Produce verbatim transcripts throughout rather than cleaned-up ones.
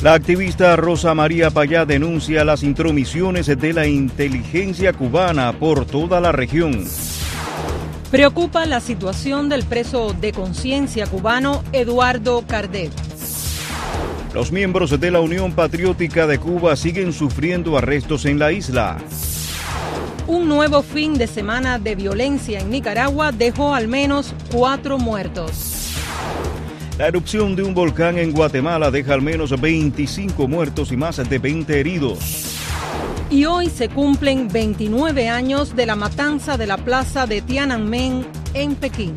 La activista Rosa María Payá denuncia las intromisiones de la inteligencia cubana por toda la región. Preocupa la situación del preso de conciencia cubano Eduardo Cardet. Los miembros de la Unión Patriótica de Cuba siguen sufriendo arrestos en la isla. Un nuevo fin de semana de violencia en Nicaragua dejó al menos cuatro muertos. La erupción de un volcán en Guatemala deja al menos veinticinco muertos y más de veinte heridos. Y hoy se cumplen veintinueve años de la matanza de la plaza de Tiananmen en Pekín.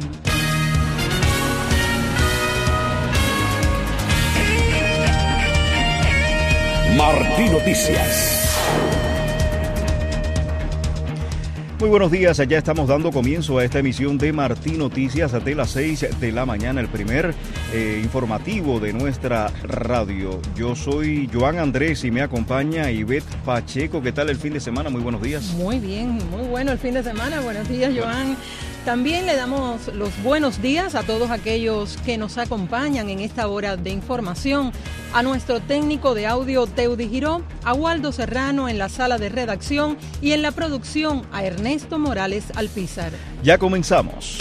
Martí Noticias. Muy buenos días, ya estamos dando comienzo a esta emisión de Martí Noticias de las seis de la mañana, el primer eh, informativo de nuestra radio. Yo soy Joan Andrés y me acompaña Ivette Pacheco. ¿Qué tal el fin de semana? Muy buenos días. Muy bien, muy bueno el fin de semana. Buenos días, Joan. También le damos los buenos días a todos aquellos que nos acompañan en esta hora de información, a nuestro técnico de audio Teudi Giró, a Waldo Serrano en la sala de redacción y en la producción a Ernesto Morales Alpizar. Ya comenzamos.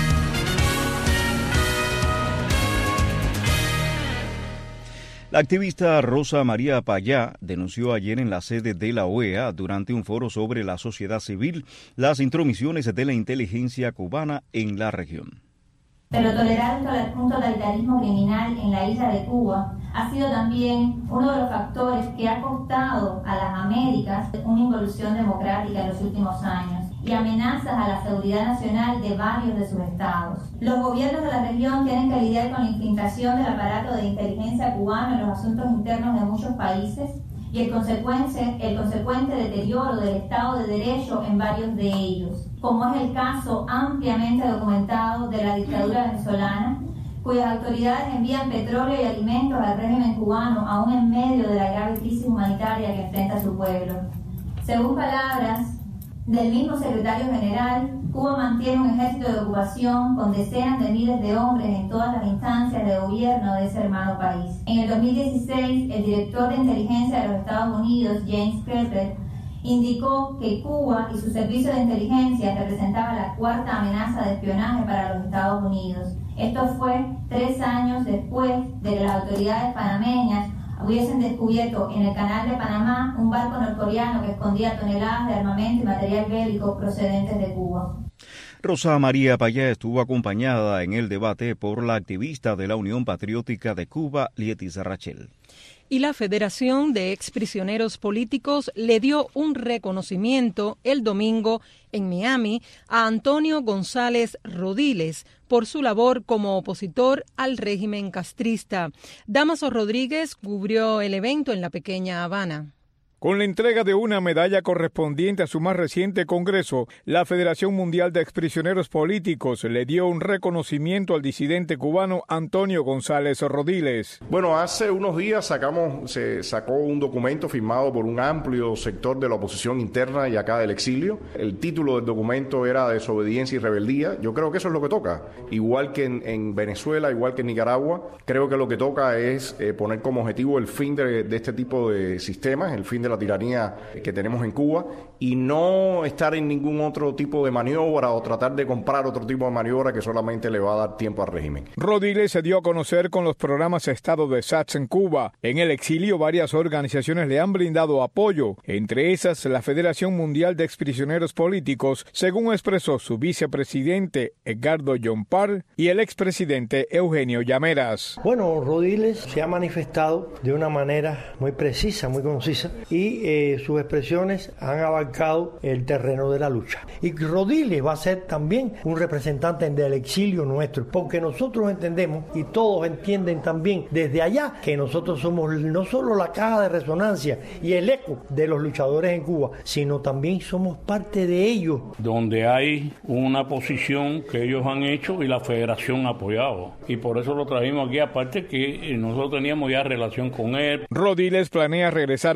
La activista Rosa María Payá denunció ayer en la sede de la O E A, durante un foro sobre la sociedad civil, las intromisiones de la inteligencia cubana en la región. Pero tolerar un totalitarismo criminal en la isla de Cuba ha sido también uno de los factores que ha costado a las Américas una involución democrática en los últimos años y amenazas a la seguridad nacional de varios de sus estados. Los gobiernos de la región tienen que lidiar con la infiltración del aparato de inteligencia cubano en los asuntos internos de muchos países y el consecuente, el consecuente deterioro del Estado de Derecho en varios de ellos, como es el caso ampliamente documentado de la dictadura venezolana, cuyas autoridades envían petróleo y alimentos al régimen cubano aún en medio de la grave crisis humanitaria que enfrenta su pueblo. Según palabras del mismo secretario general, Cuba mantiene un ejército de ocupación con decenas de miles de hombres en todas las instancias de gobierno de ese hermano país. En el dos mil dieciséis, el director de inteligencia de los Estados Unidos, James Clapper, indicó que Cuba y su servicio de inteligencia representaba la cuarta amenaza de espionaje para los Estados Unidos. Esto fue tres años después de que las autoridades panameñas hubiesen descubierto en el canal de Panamá un barco norcoreano que escondía toneladas de armamento y material bélico procedentes de Cuba. Rosa María Payá estuvo acompañada en el debate por la activista de la Unión Patriótica de Cuba, Lietis Rachel. Y la Federación de Exprisioneros Políticos le dio un reconocimiento el domingo en Miami a Antonio González Rodiles por su labor como opositor al régimen castrista. Damaso Rodríguez cubrió el evento en la pequeña Habana. Con la entrega de una medalla correspondiente a su más reciente congreso, la Federación Mundial de Exprisioneros Políticos le dio un reconocimiento al disidente cubano Antonio González Rodiles. Bueno, hace unos días sacamos, se sacó un documento firmado por un amplio sector de la oposición interna y acá del exilio. El título del documento era Desobediencia y Rebeldía. Yo creo que eso es lo que toca. Igual que en, en Venezuela, igual que en Nicaragua, creo que lo que toca es eh, poner como objetivo el fin de, de este tipo de sistemas, el fin de la tiranía que tenemos en Cuba, y no estar en ningún otro tipo de maniobra o tratar de comprar otro tipo de maniobra que solamente le va a dar tiempo al régimen. Rodiles se dio a conocer con los programas Estado de S A T S en Cuba. En el exilio, varias organizaciones le han brindado apoyo, entre esas la Federación Mundial de Exprisioneros Políticos, según expresó su vicepresidente Edgardo Llompart y el expresidente Eugenio Llameras. Bueno, Rodiles se ha manifestado de una manera muy precisa, muy concisa, y eh, sus expresiones han abarcado el terreno de la lucha. Y Rodiles va a ser también un representante del exilio nuestro, porque nosotros entendemos y todos entienden también desde allá que nosotros somos no solo la caja de resonancia y el eco de los luchadores en Cuba, sino también somos parte de ellos. Donde hay una posición que ellos han hecho y la federación ha apoyado. Y por eso lo trajimos aquí, aparte que nosotros teníamos ya relación con él. Rodiles planea regresar a Cuba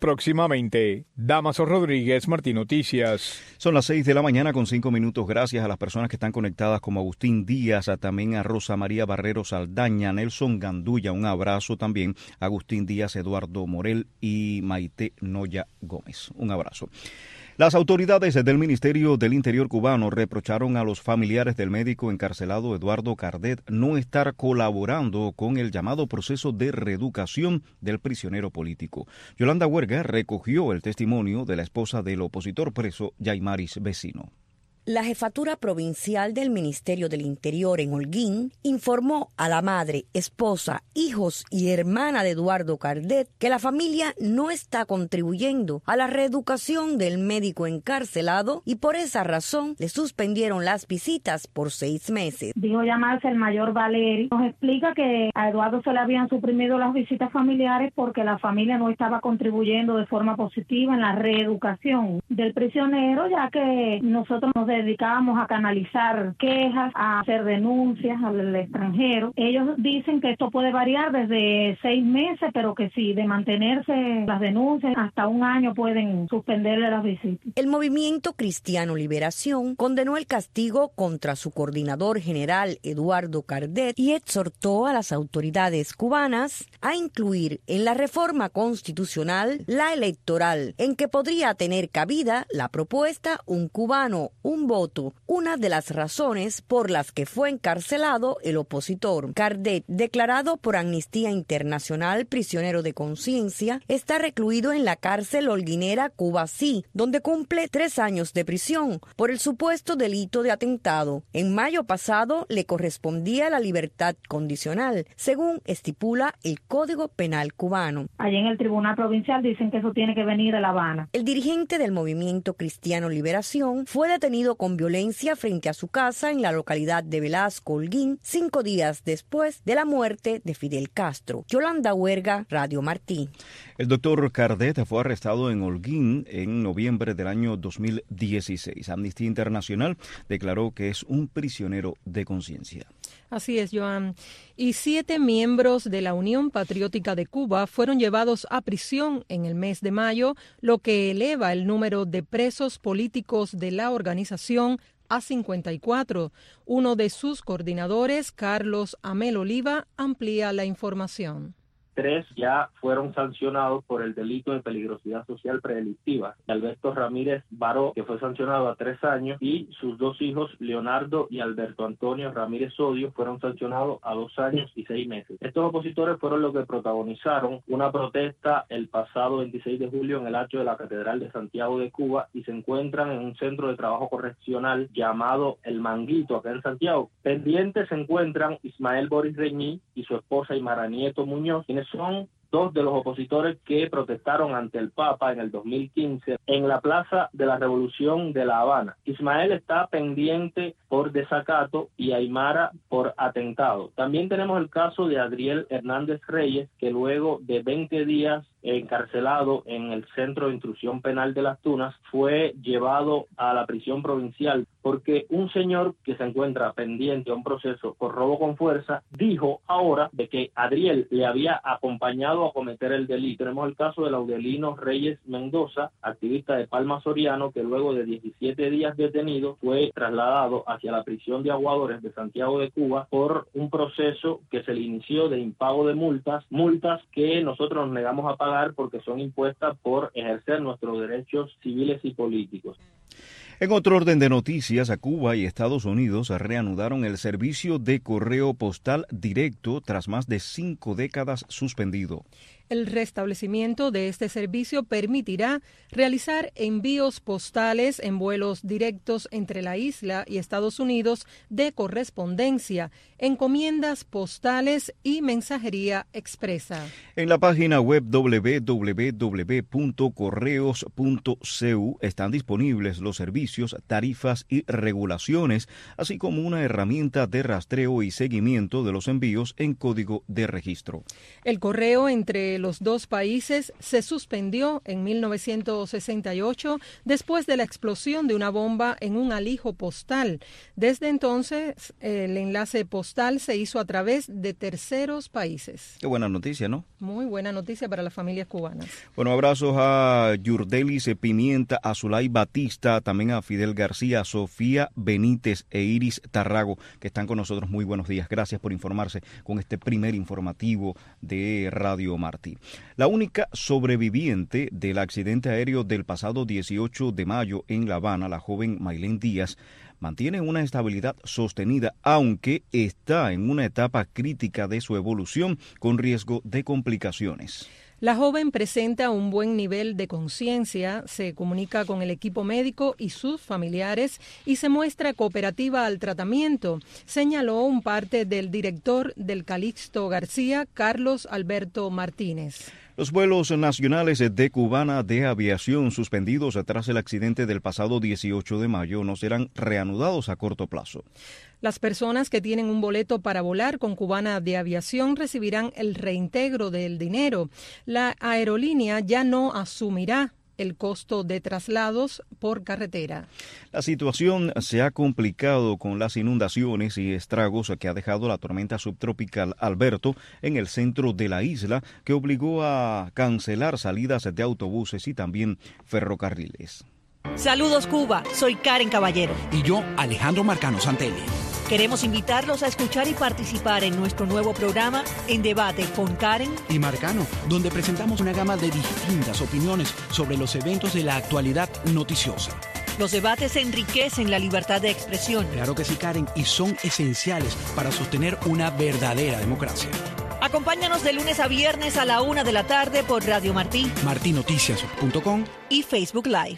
próximamente. Damaso Rodríguez, Martín Noticias. Son las seis de la mañana con cinco minutos. Gracias a las personas que están conectadas, como Agustín Díaz, a, también a Rosa María Barrero Saldaña, Nelson Gandulla, un abrazo también, Agustín Díaz, Eduardo Morel y Maite Noya Gómez. Un abrazo. Las autoridades del Ministerio del Interior cubano reprocharon a los familiares del médico encarcelado Eduardo Cardet no estar colaborando con el llamado proceso de reeducación del prisionero político. Yolanda Huerga recogió el testimonio de la esposa del opositor preso, Yaimaris Vecino. La Jefatura Provincial del Ministerio del Interior en Holguín informó a la madre, esposa, hijos y hermana de Eduardo Cardet que la familia no está contribuyendo a la reeducación del médico encarcelado y por esa razón le suspendieron las visitas por seis meses. Dijo llamarse el mayor Valeri. Nos explica que a Eduardo se le habían suprimido las visitas familiares porque la familia no estaba contribuyendo de forma positiva en la reeducación del prisionero, ya que nosotros nos dedicábamos a canalizar quejas, a hacer denuncias al extranjero. Ellos dicen que esto puede variar desde seis meses, pero que sí, de mantenerse las denuncias, hasta un año pueden suspenderle las visitas. El Movimiento Cristiano Liberación condenó el castigo contra su coordinador general Eduardo Cardet y exhortó a las autoridades cubanas a incluir en la reforma constitucional la electoral, en que podría tener cabida la propuesta Un cubano, un voto, una de las razones por las que fue encarcelado el opositor. Cardet, declarado por Amnistía Internacional prisionero de conciencia, está recluido en la cárcel holguinera Cubasí, donde cumple tres años de prisión por el supuesto delito de atentado. En mayo pasado le correspondía la libertad condicional, según estipula el Código Penal cubano. Allí en el Tribunal Provincial dicen que eso tiene que venir de La Habana. El dirigente del Movimiento Cristiano Liberación fue detenido con violencia frente a su casa en la localidad de Velasco, Holguín, cinco días después de la muerte de Fidel Castro. Yolanda Huerga, Radio Martí. El doctor Cardet fue arrestado en Holguín en noviembre del año dos mil dieciséis. Amnistía Internacional declaró que es un prisionero de conciencia. Así es, Joan. Y siete miembros de la Unión Patriótica de Cuba fueron llevados a prisión en el mes de mayo, lo que eleva el número de presos políticos de la organización a cincuenta y cuatro. Uno de sus coordinadores, Carlos Amel Oliva, amplía la información. Tres ya fueron sancionados por el delito de peligrosidad social predelictiva. Alberto Ramírez Baró, que fue sancionado a tres años, y sus dos hijos, Leonardo y Alberto Antonio Ramírez Odio, fueron sancionados a dos años y seis meses. Estos opositores fueron los que protagonizaron una protesta el pasado veintiséis de julio en el atrio de la Catedral de Santiago de Cuba y se encuentran en un centro de trabajo correccional llamado El Manguito, acá en Santiago. Pendientes se encuentran Ismael Boris Reñí y su esposa Aymara Nieto Muñoz, quienes son dos de los opositores que protestaron ante el Papa en el dos mil quince en la Plaza de la Revolución de La Habana. Ismael está pendiente por desacato y Aymara por atentado. También tenemos el caso de Adriel Hernández Reyes, que luego de veinte días encarcelado en el Centro de Instrucción Penal de Las Tunas, fue llevado a la prisión provincial porque un señor que se encuentra pendiente a un proceso por robo con fuerza dijo ahora de que Adriel le había acompañado a cometer el delito. Tenemos el caso de Laudelino Reyes Mendoza, activista de Palma Soriano, que luego de diecisiete días detenido fue trasladado hacia la prisión de Aguadores de Santiago de Cuba por un proceso que se le inició de impago de multas, multas que nosotros nos negamos a pagar porque son impuestas por ejercer nuestros derechos civiles y políticos. En otro orden de noticias, a Cuba y Estados Unidos reanudaron el servicio de correo postal directo tras más de cinco décadas suspendido. El restablecimiento de este servicio permitirá realizar envíos postales en vuelos directos entre la isla y Estados Unidos de correspondencia, encomiendas postales y mensajería expresa. En la página web doble u doble u doble u punto correos punto c u están disponibles los servicios servicios, tarifas y regulaciones, así como una herramienta de rastreo y seguimiento de los envíos en código de registro. El correo entre los dos países se suspendió en mil novecientos sesenta y ocho después de la explosión de una bomba en un alijo postal. Desde entonces, el enlace postal se hizo a través de terceros países. Qué buena noticia, ¿no? Muy buena noticia para las familias cubanas. Bueno, abrazos a Yurdelis Pimienta, a Zulay Batista, también a Fidel García, a Sofía Benítez e Iris Tarrago, que están con nosotros. Muy buenos días. Gracias por informarse con este primer informativo de Radio Martí. La única sobreviviente del accidente aéreo del pasado dieciocho de mayo en La Habana, la joven Maylén Díaz, mantiene una estabilidad sostenida, aunque está en una etapa crítica de su evolución con riesgo de complicaciones. La joven presenta un buen nivel de conciencia, se comunica con el equipo médico y sus familiares y se muestra cooperativa al tratamiento, señaló un parte del director del Calixto García, Carlos Alberto Martínez. Los vuelos nacionales de Cubana de Aviación suspendidos tras el accidente del pasado dieciocho de mayo no serán reanudados a corto plazo. Las personas que tienen un boleto para volar con Cubana de Aviación recibirán el reintegro del dinero. La aerolínea ya no asumirá el costo de traslados por carretera. La situación se ha complicado con las inundaciones y estragos que ha dejado la tormenta subtropical Alberto en el centro de la isla, que obligó a cancelar salidas de autobuses y también ferrocarriles. Saludos Cuba, soy Karen Caballero. Y yo, Alejandro Marcano Santelli. Queremos invitarlos a escuchar y participar en nuestro nuevo programa En Debate con Karen y Marcano, donde presentamos una gama de distintas opiniones sobre los eventos de la actualidad noticiosa. Los debates enriquecen la libertad de expresión. Claro que sí, Karen, y son esenciales para sostener una verdadera democracia. Acompáñanos de lunes a viernes a la una de la tarde por Radio Martí, marti noticias punto com y Facebook Live.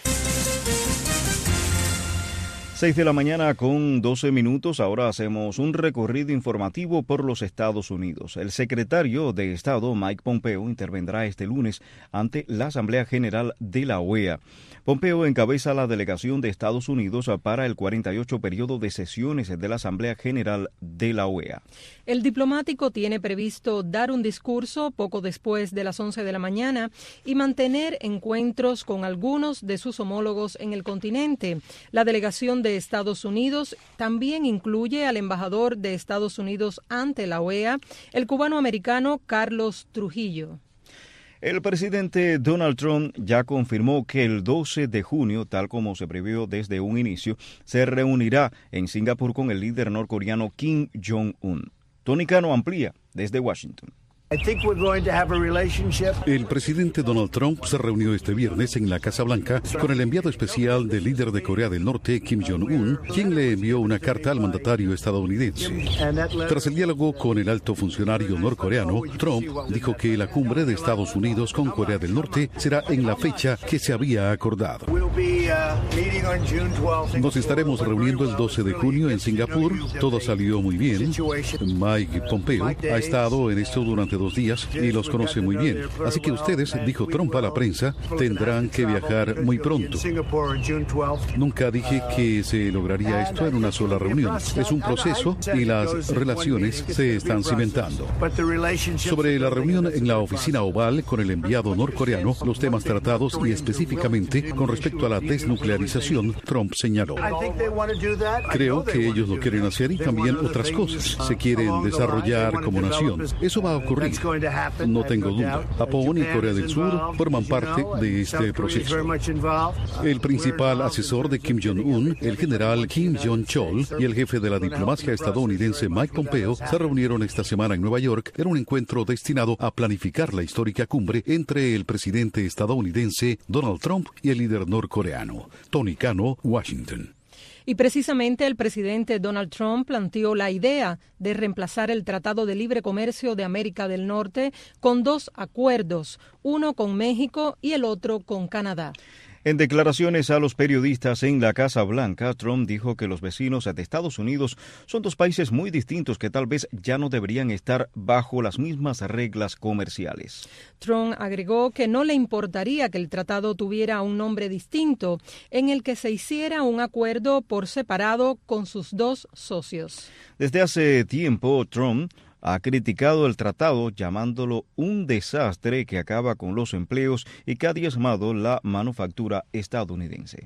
seis de la mañana con doce minutos. Ahora hacemos un recorrido informativo por los Estados Unidos. El secretario de Estado, Mike Pompeo, intervendrá este lunes ante la Asamblea General de la O E A. Pompeo encabeza la delegación de Estados Unidos para el cuarenta y ocho periodo de sesiones de la Asamblea General de la O E A. El diplomático tiene previsto dar un discurso poco después de las once de la mañana y mantener encuentros con algunos de sus homólogos en el continente. La delegación de Estados Unidos también incluye al embajador de Estados Unidos ante la O E A, el cubano-americano Carlos Trujillo. El presidente Donald Trump ya confirmó que el doce de junio, tal como se previó desde un inicio, se reunirá en Singapur con el líder norcoreano Kim Jong-un. Tony Cano amplía desde Washington. El presidente Donald Trump se reunió este viernes en la Casa Blanca con el enviado especial del líder de Corea del Norte, Kim Jong-un, quien le envió una carta al mandatario estadounidense. Tras el diálogo con el alto funcionario norcoreano, Trump dijo que la cumbre de Estados Unidos con Corea del Norte será en la fecha que se había acordado. Nos estaremos reuniendo el doce de junio en Singapur. Todo salió muy bien. Mike Pompeo ha estado en esto durante dos días y los conoce muy bien. Así que ustedes, dijo Trump a la prensa, tendrán que viajar muy pronto. Nunca dije que se lograría esto en una sola reunión. Es un proceso y las relaciones se están cimentando. Sobre la reunión en la oficina oval con el enviado norcoreano, los temas tratados y específicamente con respecto a la desnuclearización, Trump señaló. Creo que ellos lo quieren hacer y también otras cosas. Se quieren desarrollar como nación. Eso va a ocurrir. No tengo duda. Japón y Corea del Sur forman parte de este proceso. El principal asesor de Kim Jong-un, el general Kim Jong-chol, y el jefe de la diplomacia estadounidense Mike Pompeo se reunieron esta semana en Nueva York en un encuentro destinado a planificar la histórica cumbre entre el presidente estadounidense Donald Trump y el líder norcoreano. Tony Cano, Washington. Y precisamente el presidente Donald Trump planteó la idea de reemplazar el Tratado de Libre Comercio de América del Norte con dos acuerdos, uno con México y el otro con Canadá. En declaraciones a los periodistas en la Casa Blanca, Trump dijo que los vecinos de Estados Unidos son dos países muy distintos que tal vez ya no deberían estar bajo las mismas reglas comerciales. Trump agregó que no le importaría que el tratado tuviera un nombre distinto, en el que se hiciera un acuerdo por separado con sus dos socios. Desde hace tiempo, Trump ha criticado el tratado llamándolo un desastre que acaba con los empleos y que ha diezmado la manufactura estadounidense.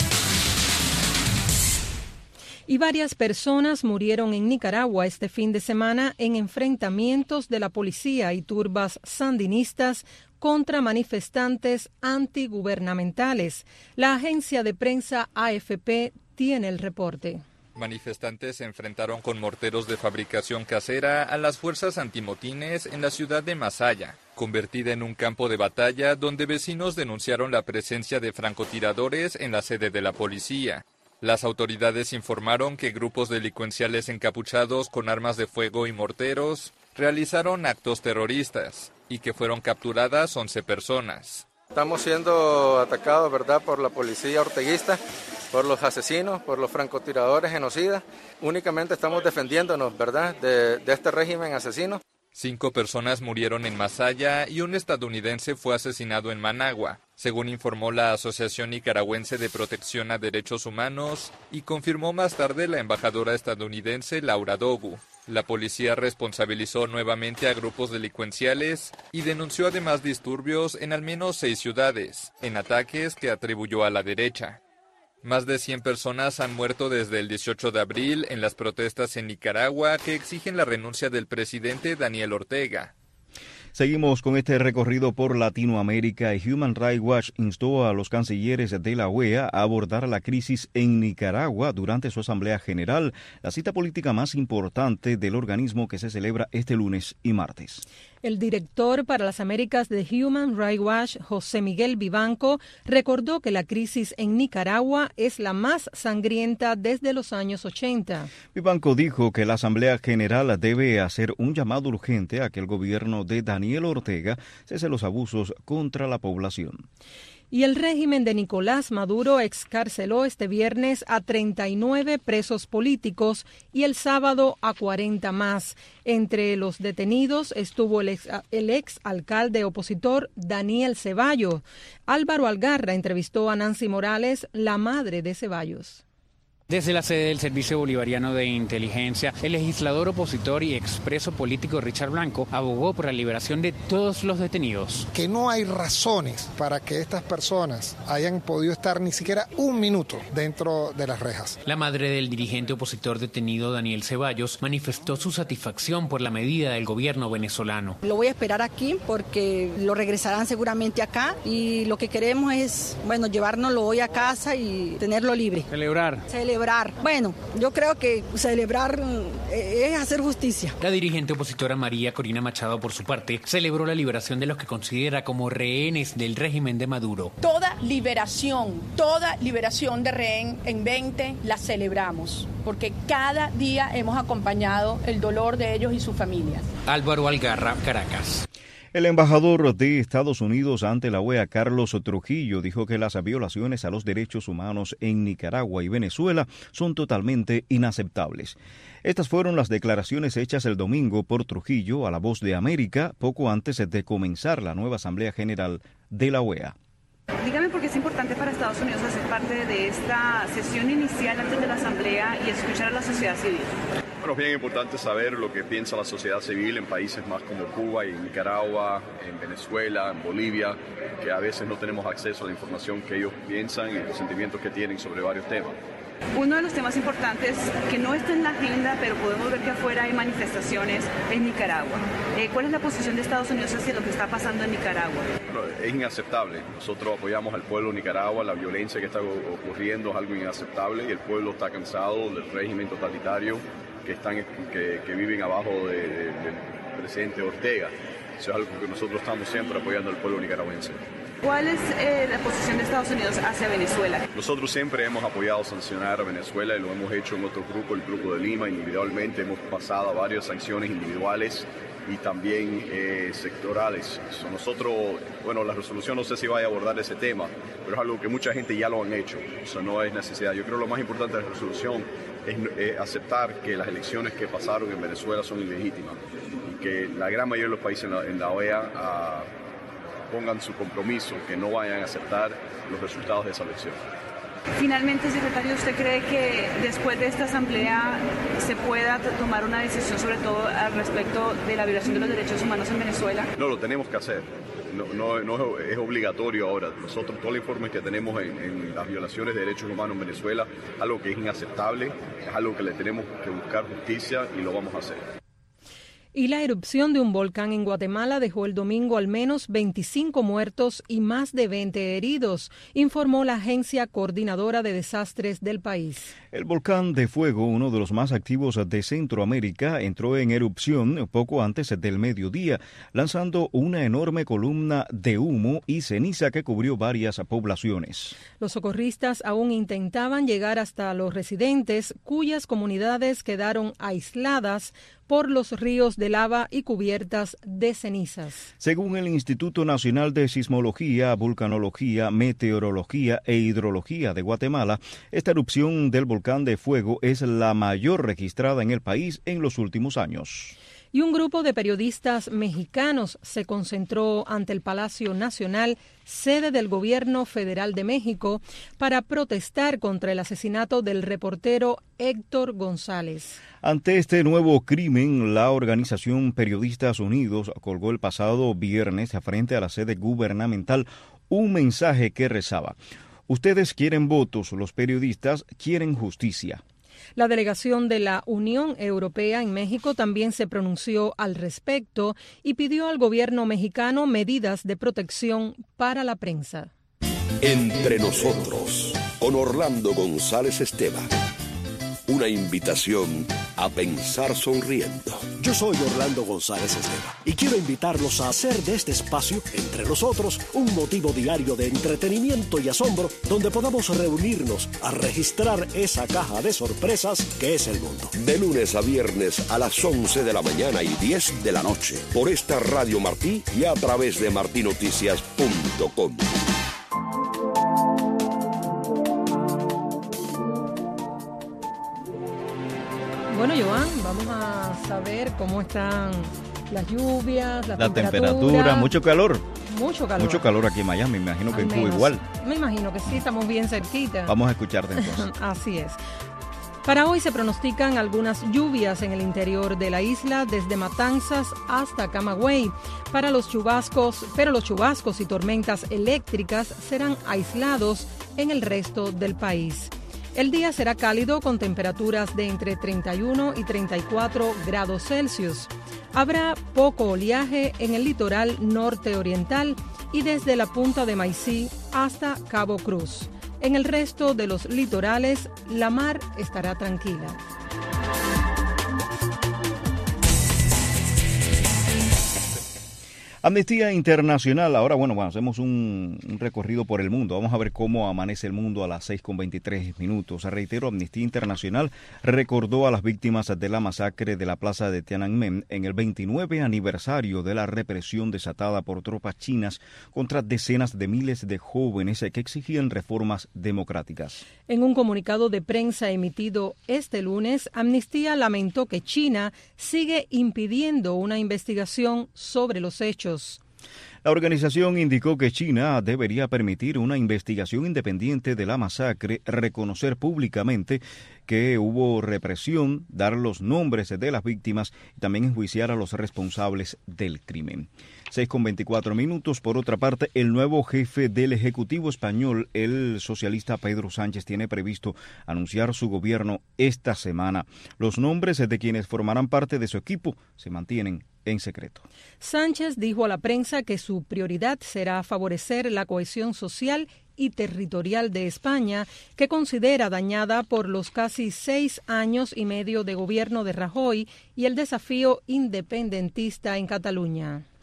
Y varias personas murieron en Nicaragua este fin de semana en enfrentamientos de la policía y turbas sandinistas contra manifestantes antigubernamentales. La agencia de prensa A F P tiene el reporte. Manifestantes se enfrentaron con morteros de fabricación casera a las fuerzas antimotines en la ciudad de Masaya, convertida en un campo de batalla donde vecinos denunciaron la presencia de francotiradores en la sede de la policía. Las autoridades informaron que grupos delincuenciales encapuchados con armas de fuego y morteros realizaron actos terroristas y que fueron capturadas once personas. Estamos siendo atacados, ¿verdad?, por la policía orteguista, por los asesinos, por los francotiradores genocidas. Únicamente estamos defendiéndonos, ¿verdad?, de, de este régimen asesino. Cinco personas murieron en Masaya y un estadounidense fue asesinado en Managua, según informó la Asociación Nicaragüense de Protección a Derechos Humanos y confirmó más tarde la embajadora estadounidense Laura Dogu. La policía responsabilizó nuevamente a grupos delincuenciales y denunció además disturbios en al menos seis ciudades, en ataques que atribuyó a la derecha. Más de cien personas han muerto desde el dieciocho de abril en las protestas en Nicaragua que exigen la renuncia del presidente Daniel Ortega. Seguimos con este recorrido por Latinoamérica y Human Rights Watch instó a los cancilleres de la O E A a abordar la crisis en Nicaragua durante su Asamblea General, la cita política más importante del organismo que se celebra este lunes y martes. El director para las Américas de Human Rights Watch, José Miguel Vivanco, recordó que la crisis en Nicaragua es la más sangrienta desde los años ochenta. Vivanco dijo que la Asamblea General debe hacer un llamado urgente a que el gobierno de Daniel Ortega cese los abusos contra la población. Y el régimen de Nicolás Maduro excarceló este viernes a treinta y nueve presos políticos y el sábado a cuarenta más. Entre los detenidos estuvo el ex, el ex alcalde opositor Daniel Ceballos. Álvaro Algarra entrevistó a Nancy Morales, la madre de Ceballos. Desde la sede del Servicio Bolivariano de Inteligencia, el legislador opositor y expreso político Richard Blanco abogó por la liberación de todos los detenidos. Que no hay razones para que estas personas hayan podido estar ni siquiera un minuto dentro de las rejas. La madre del dirigente opositor detenido Daniel Ceballos manifestó su satisfacción por la medida del gobierno venezolano. Lo voy a esperar aquí porque lo regresarán seguramente acá y lo que queremos es, bueno, llevárnoslo hoy a casa y tenerlo libre. Celebrar. Celebrar. Bueno, yo creo que celebrar es hacer justicia. La dirigente opositora María Corina Machado, por su parte, celebró la liberación de los que considera como rehenes del régimen de Maduro. Toda liberación, toda liberación de rehén en veinte la celebramos, porque cada día hemos acompañado el dolor de ellos y sus familias. Álvaro Algarra, Caracas. El embajador de Estados Unidos ante la O E A, Carlos Trujillo, dijo que las violaciones a los derechos humanos en Nicaragua y Venezuela son totalmente inaceptables. Estas fueron las declaraciones hechas el domingo por Trujillo a La Voz de América, poco antes de comenzar la nueva Asamblea General de la O E A. Dígame por qué es importante para Estados Unidos hacer parte de esta sesión inicial antes de la Asamblea y escuchar a la sociedad civil. Bueno, es bien importante saber lo que piensa la sociedad civil en países más como Cuba y Nicaragua, en Venezuela, en Bolivia, que a veces no tenemos acceso a la información que ellos piensan y los sentimientos que tienen sobre varios temas. Uno de los temas importantes que no está en la agenda, pero podemos ver que afuera hay manifestaciones en Nicaragua. Eh, ¿Cuál es la posición de Estados Unidos hacia lo que está pasando en Nicaragua? Bueno, es inaceptable. Nosotros apoyamos al pueblo de Nicaragua. La violencia que está ocurriendo es algo inaceptable y el pueblo está cansado del régimen totalitario que, están, que, que viven abajo de, de, del presidente Ortega. Eso es algo que nosotros estamos siempre apoyando al pueblo nicaragüense. ¿Cuál es eh, la posición de Estados Unidos hacia Venezuela? Nosotros siempre hemos apoyado sancionar a Venezuela y lo hemos hecho en otro grupo, el Grupo de Lima. Individualmente hemos pasado varias sanciones individuales y también eh, sectorales. So, nosotros, bueno, la resolución no sé si vaya a abordar ese tema, pero es algo que mucha gente ya lo han hecho, o sea, no es necesidad. Yo creo que lo más importante de la resolución es eh, aceptar que las elecciones que pasaron en Venezuela son ilegítimas y que la gran mayoría de los países en la, en la O E A uh, pongan su compromiso, que no vayan a aceptar los resultados de esa elección. Finalmente, secretario, ¿usted cree que después de esta asamblea se pueda tomar una decisión sobre todo al respecto de la violación de los derechos humanos en Venezuela? No, lo tenemos que hacer. No, no, no es obligatorio ahora. Nosotros, todo el informe que tenemos en, en las violaciones de derechos humanos en Venezuela, es algo que es inaceptable, es algo que le tenemos que buscar justicia y lo vamos a hacer. Y la erupción de un volcán en Guatemala dejó el domingo al menos veinticinco muertos y más de veinte heridos, informó la Agencia Coordinadora de Desastres del país. El volcán de fuego, uno de los más activos de Centroamérica, entró en erupción poco antes del mediodía, lanzando una enorme columna de humo y ceniza que cubrió varias poblaciones. Los socorristas aún intentaban llegar hasta los residentes, cuyas comunidades quedaron aisladas por los ríos de lava y cubiertas de cenizas. Según el Instituto Nacional de Sismología, Vulcanología, Meteorología e Hidrología de Guatemala, esta erupción del volcán de fuego es la mayor registrada en el país en los últimos años. Y un grupo de periodistas mexicanos se concentró ante el Palacio Nacional, sede del Gobierno Federal de México, para protestar contra el asesinato del reportero Héctor González. Ante este nuevo crimen, la organización Periodistas Unidos colgó el pasado viernes frente a la sede gubernamental un mensaje que rezaba: ustedes quieren votos, los periodistas quieren justicia. La delegación de la Unión Europea en México también se pronunció al respecto y pidió al gobierno mexicano medidas de protección para la prensa. Entre nosotros, con Orlando González Esteban. Una invitación a pensar sonriendo. Yo soy Orlando González Esteban y quiero invitarlos a hacer de este espacio, Entre Nosotros, un motivo diario de entretenimiento y asombro donde podamos reunirnos a registrar esa caja de sorpresas que es el mundo. De lunes a viernes a las once de la mañana y diez de la noche por esta Radio Martí y a través de martí noticias punto com. Bueno, Joan, vamos a saber cómo están las lluvias, la, la temperatura. temperatura. Mucho calor. Mucho calor. Mucho calor aquí en Miami, me imagino que en Cuba igual. Me imagino que sí, estamos bien cerquita. Vamos a escucharte entonces. Así es. Para hoy se pronostican algunas lluvias en el interior de la isla, desde Matanzas hasta Camagüey. Para los chubascos, pero los chubascos y tormentas eléctricas serán aislados en el resto del país. El día será cálido con temperaturas de entre treinta y uno y treinta y cuatro grados Celsius. Habrá poco oleaje en el litoral norte oriental y desde la punta de Maicí hasta Cabo Cruz. En el resto de los litorales, la mar estará tranquila. Amnistía Internacional, ahora bueno, bueno hacemos un, un recorrido por el mundo. Vamos a ver cómo amanece el mundo a las seis con veintitrés minutos. Reitero, Amnistía Internacional recordó a las víctimas de la masacre de la plaza de Tiananmen en el veintinueve aniversario de la represión desatada por tropas chinas contra decenas de miles de jóvenes que exigían reformas democráticas. En un comunicado de prensa emitido este lunes, Amnistía lamentó que China sigue impidiendo una investigación sobre los hechos. La organización indicó que China debería permitir una investigación independiente de la masacre, reconocer públicamente que hubo represión, dar los nombres de las víctimas y también enjuiciar a los responsables del crimen. seis con veinticuatro minutos. Por otra parte, el nuevo jefe del Ejecutivo español, el socialista Pedro Sánchez, tiene previsto anunciar su gobierno esta semana. Los nombres de quienes formarán parte de su equipo se mantienen en secreto. Sánchez dijo a la prensa que su prioridad será favorecer la cohesión social y territorial de España, que considera dañada por los casi seis años y medio de gobierno de Rajoy y el desafío independentista en Cataluña.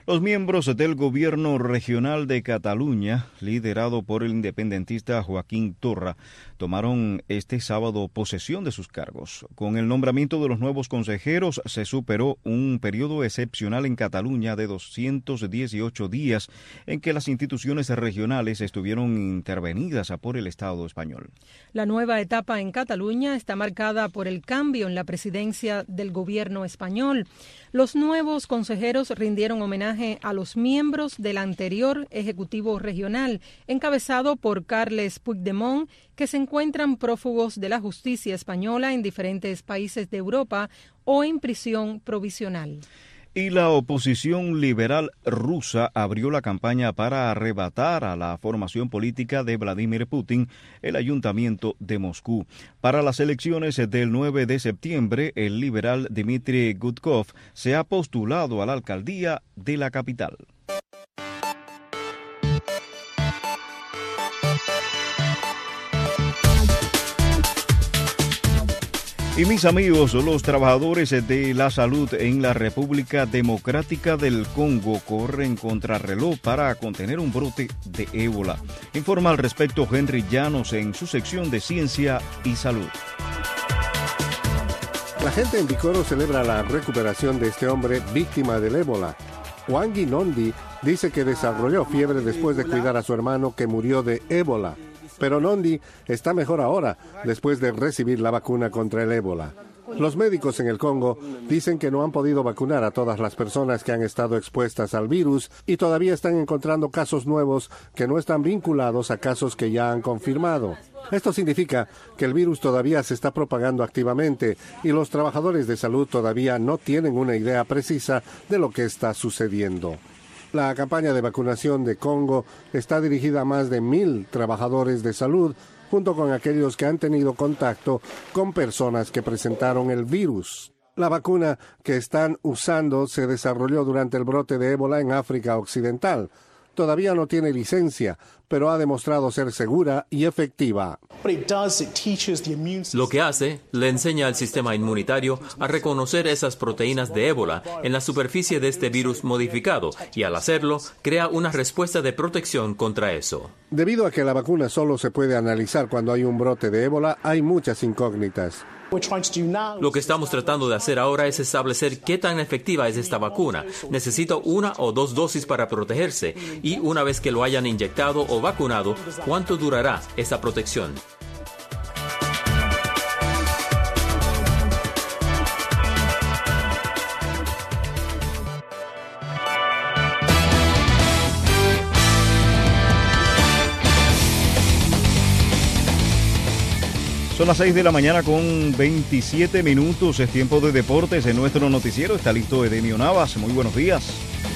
Los miembros del gobierno regional de Cataluña, liderado por el independentista Joaquín Torra, tomaron este sábado posesión de sus cargos. Con el nombramiento de los nuevos consejeros se superó un periodo excepcional en Cataluña de doscientos dieciocho días en que las instituciones regionales estuvieron intervenidas por el Estado español. La nueva etapa en Cataluña está marcada por el cambio en la presidencia del gobierno español. Los nuevos consejeros rindieron homenaje a los miembros del anterior Ejecutivo Regional, encabezado por Carles Puigdemont, que se encuentran prófugos de la justicia española en diferentes países de Europa o en prisión provisional. Y la oposición liberal rusa abrió la campaña para arrebatar a la formación política de Vladimir Putin el ayuntamiento de Moscú. Para las elecciones del nueve de septiembre, el liberal Dmitry Gudkov se ha postulado a la alcaldía de la capital. Y mis amigos, los trabajadores de la salud en la República Democrática del Congo corren contrarreloj para contener un brote de ébola. Informa al respecto Henry Llanos en su sección de Ciencia y Salud. La gente en Bikoro celebra la recuperación de este hombre víctima del ébola. Wangi Nondi dice que desarrolló fiebre después de cuidar a su hermano que murió de ébola. Pero Nondi está mejor ahora, después de recibir la vacuna contra el ébola. Los médicos en el Congo dicen que no han podido vacunar a todas las personas que han estado expuestas al virus y todavía están encontrando casos nuevos que no están vinculados a casos que ya han confirmado. Esto significa que el virus todavía se está propagando activamente y los trabajadores de salud todavía no tienen una idea precisa de lo que está sucediendo. La campaña de vacunación de Congo está dirigida a más de mil trabajadores de salud, junto con aquellos que han tenido contacto con personas que presentaron el virus. La vacuna que están usando se desarrolló durante el brote de ébola en África Occidental. Todavía no tiene licencia, pero ha demostrado ser segura y efectiva. Lo que hace, le enseña al sistema inmunitario a reconocer esas proteínas de ébola en la superficie de este virus modificado y al hacerlo, crea una respuesta de protección contra eso. Debido a que la vacuna solo se puede analizar cuando hay un brote de ébola, hay muchas incógnitas. Lo que estamos tratando de hacer ahora es establecer qué tan efectiva es esta vacuna. Necesita una o dos dosis para protegerse y una vez que lo hayan inyectado o vacunado, ¿cuánto durará esta protección? Son las seis de la mañana con veintisiete minutos, es tiempo de deportes en nuestro noticiero. Está listo Edemio Navas, muy buenos días.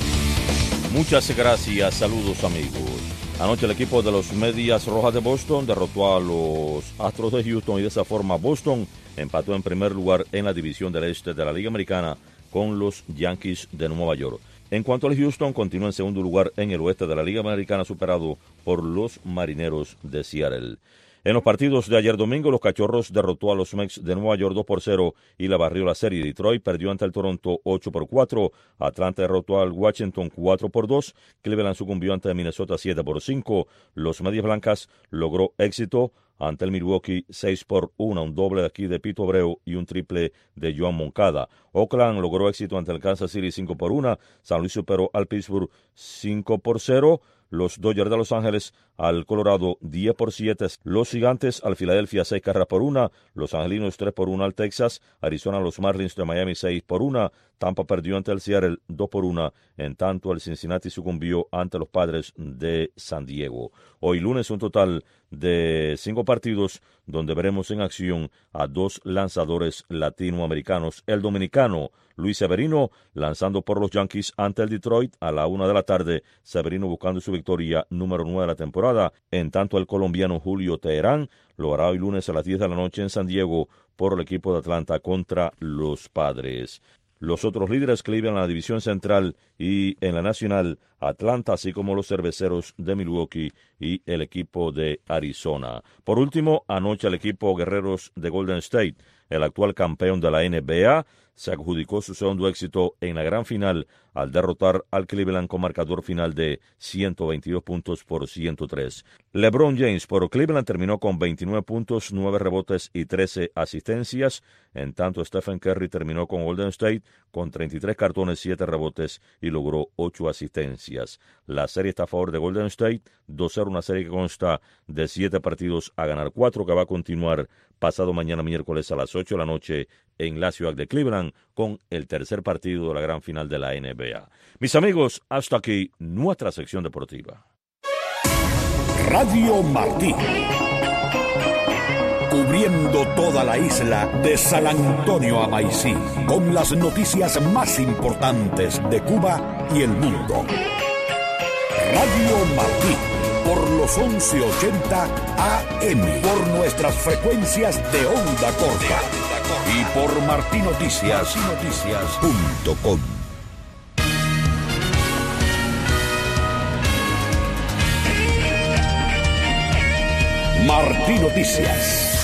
Muchas gracias, saludos amigos. Anoche el equipo de los Medias Rojas de Boston derrotó a los Astros de Houston y de esa forma Boston empató en primer lugar en la división del este de la Liga Americana con los Yankees de Nueva York. En cuanto al Houston, continúa en segundo lugar en el oeste de la Liga Americana superado por los Marineros de Seattle. En los partidos de ayer domingo, los Cachorros derrotó a los Mets de Nueva York dos por cero y la barrió la serie. Detroit perdió ante el Toronto ocho por cuatro. Atlanta derrotó al Washington cuatro por dos. Cleveland sucumbió ante Minnesota siete por cinco. Los Medias Blancas logró éxito ante el Milwaukee seis por uno, un doble de aquí de Pito Abreu y un triple de Joan Moncada. Oakland logró éxito ante el Kansas City cinco por uno. San Luis superó al Pittsburgh cinco por cero. Los Dodgers de Los Ángeles al Colorado diez por siete. Los Gigantes al Filadelfia seis carreras por una. Los Angelinos tres por uno al Texas. Arizona a los Marlins de Miami seis por uno. Tampa perdió ante el Seattle dos por uno. En tanto, el Cincinnati sucumbió ante los Padres de San Diego. Hoy lunes un total de cinco partidos donde veremos en acción a dos lanzadores latinoamericanos. El dominicano Luis Severino lanzando por los Yankees ante el Detroit a la una de la tarde. Severino buscando su victoria número nueve de la temporada. En tanto, el colombiano Julio Teherán lo hará hoy lunes a las diez de la noche en San Diego por el equipo de Atlanta contra los Padres. Los otros líderes Cleveland en la división central y en la nacional Atlanta, así como los Cerveceros de Milwaukee y el equipo de Arizona. Por último, anoche el equipo Guerreros de Golden State, el actual campeón de la N B A, se adjudicó su segundo éxito en la gran final al derrotar al Cleveland con marcador final de ciento veintidós puntos por ciento tres. LeBron James por Cleveland terminó con veintinueve puntos, nueve rebotes y trece asistencias. En tanto, Stephen Curry terminó con Golden State con treinta y tres cartones, siete rebotes y logró ocho asistencias. La serie está a favor de Golden State, dos cero, una serie que consta de siete partidos a ganar cuatro, que va a continuar pasado mañana miércoles a las ocho de la noche en la ciudad de Cleveland con el tercer partido de la gran final de la N B A. Mis amigos, hasta aquí nuestra sección deportiva. Radio Martí, cubriendo toda la isla de San Antonio a Maicí, con las noticias más importantes de Cuba y el mundo. Radio Martí, por los once ochenta A M, por nuestras frecuencias de onda corta y por martí noticias punto com. Martí Noticias.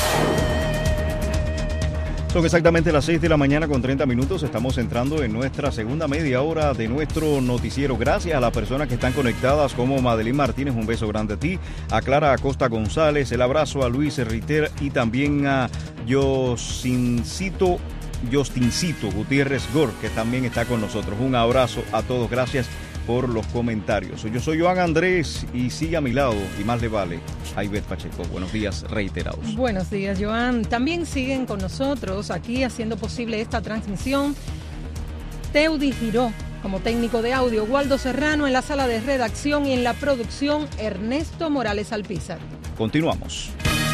Son exactamente las seis de la mañana con treinta minutos. Estamos entrando en nuestra segunda media hora de nuestro noticiero. Gracias a las personas que están conectadas, como Madeline Martínez, un beso grande a ti, a Clara Acosta González, el abrazo a Luis Riter y también a Josincito, Justincito Gutiérrez Gor, que también está con nosotros. Un abrazo a todos, gracias por los comentarios. Yo soy Joan Andrés y sigue a mi lado, y más le vale, a Ivette Pacheco. Buenos días reiterados. Buenos días, Joan. También siguen con nosotros aquí haciendo posible esta transmisión Teudi Giró como técnico de audio, Waldo Serrano en la sala de redacción y en la producción Ernesto Morales Alpizar. Continuamos.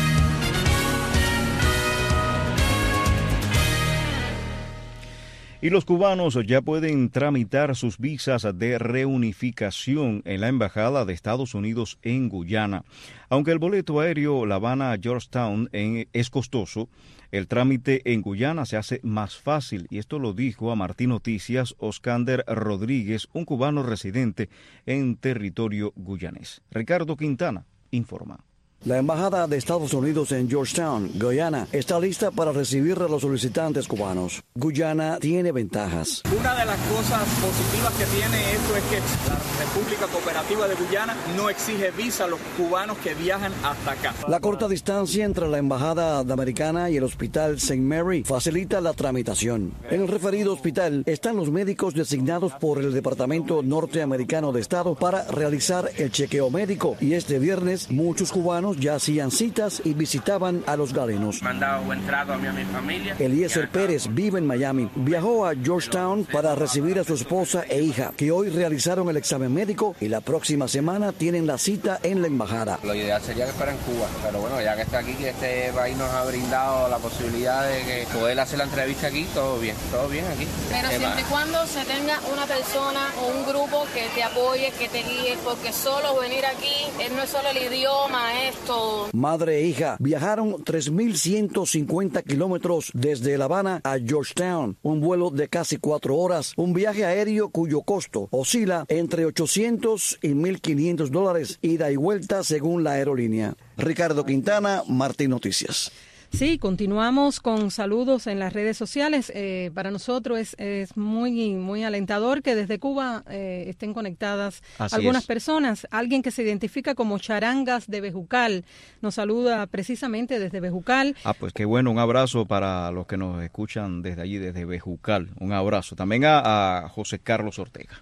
Y los cubanos ya pueden tramitar sus visas de reunificación en la Embajada de Estados Unidos en Guyana. Aunque el boleto aéreo La Habana a Georgetown en, es costoso, el trámite en Guyana se hace más fácil, y esto lo dijo a Martí Noticias Oscander Rodríguez, un cubano residente en territorio guyanés. Ricardo Quintana informa. La Embajada de Estados Unidos en Georgetown, Guyana, está lista para recibir a los solicitantes cubanos. Guyana tiene ventajas. Una de las cosas positivas que tiene esto es que la República Cooperativa de Guyana no exige visa a los cubanos que viajan hasta acá. La corta distancia entre la Embajada americana y el Hospital Saint Mary facilita la tramitación. En el referido hospital están los médicos designados por el Departamento Norteamericano de Estado para realizar el chequeo médico, y este viernes muchos cubanos ya hacían citas y visitaban a los galenos. Me han dado buen trato a mí y a mi familia. Eliezer Pérez vive en Miami. Viajó a Georgetown para recibir a su esposa e hija, que hoy realizaron el examen médico y la próxima semana tienen la cita en la embajada. Lo ideal sería que fuera en Cuba, pero bueno, ya que está aquí, que este país nos ha brindado la posibilidad de que poder hacer la entrevista aquí, todo bien, todo bien aquí. Pero eh, siempre y cuando se tenga una persona o un grupo que te apoye, que te guíe, porque solo venir aquí no es solo el idioma, es todo. Madre e hija viajaron tres mil ciento cincuenta kilómetros desde La Habana a Georgetown, un vuelo de casi cuatro horas, un viaje aéreo cuyo costo oscila entre ochocientos y mil quinientos dólares, ida y vuelta según la aerolínea. Ricardo Quintana, Martí Noticias. Sí, continuamos con saludos en las redes sociales. Eh, para nosotros es, es muy muy alentador que desde Cuba eh, estén conectadas Así algunas es. personas. Alguien que se identifica como Charangas de Bejucal nos saluda precisamente desde Bejucal. Ah, pues qué bueno, un abrazo para los que nos escuchan desde allí, desde Bejucal. Un abrazo. También a, a José Carlos Ortega.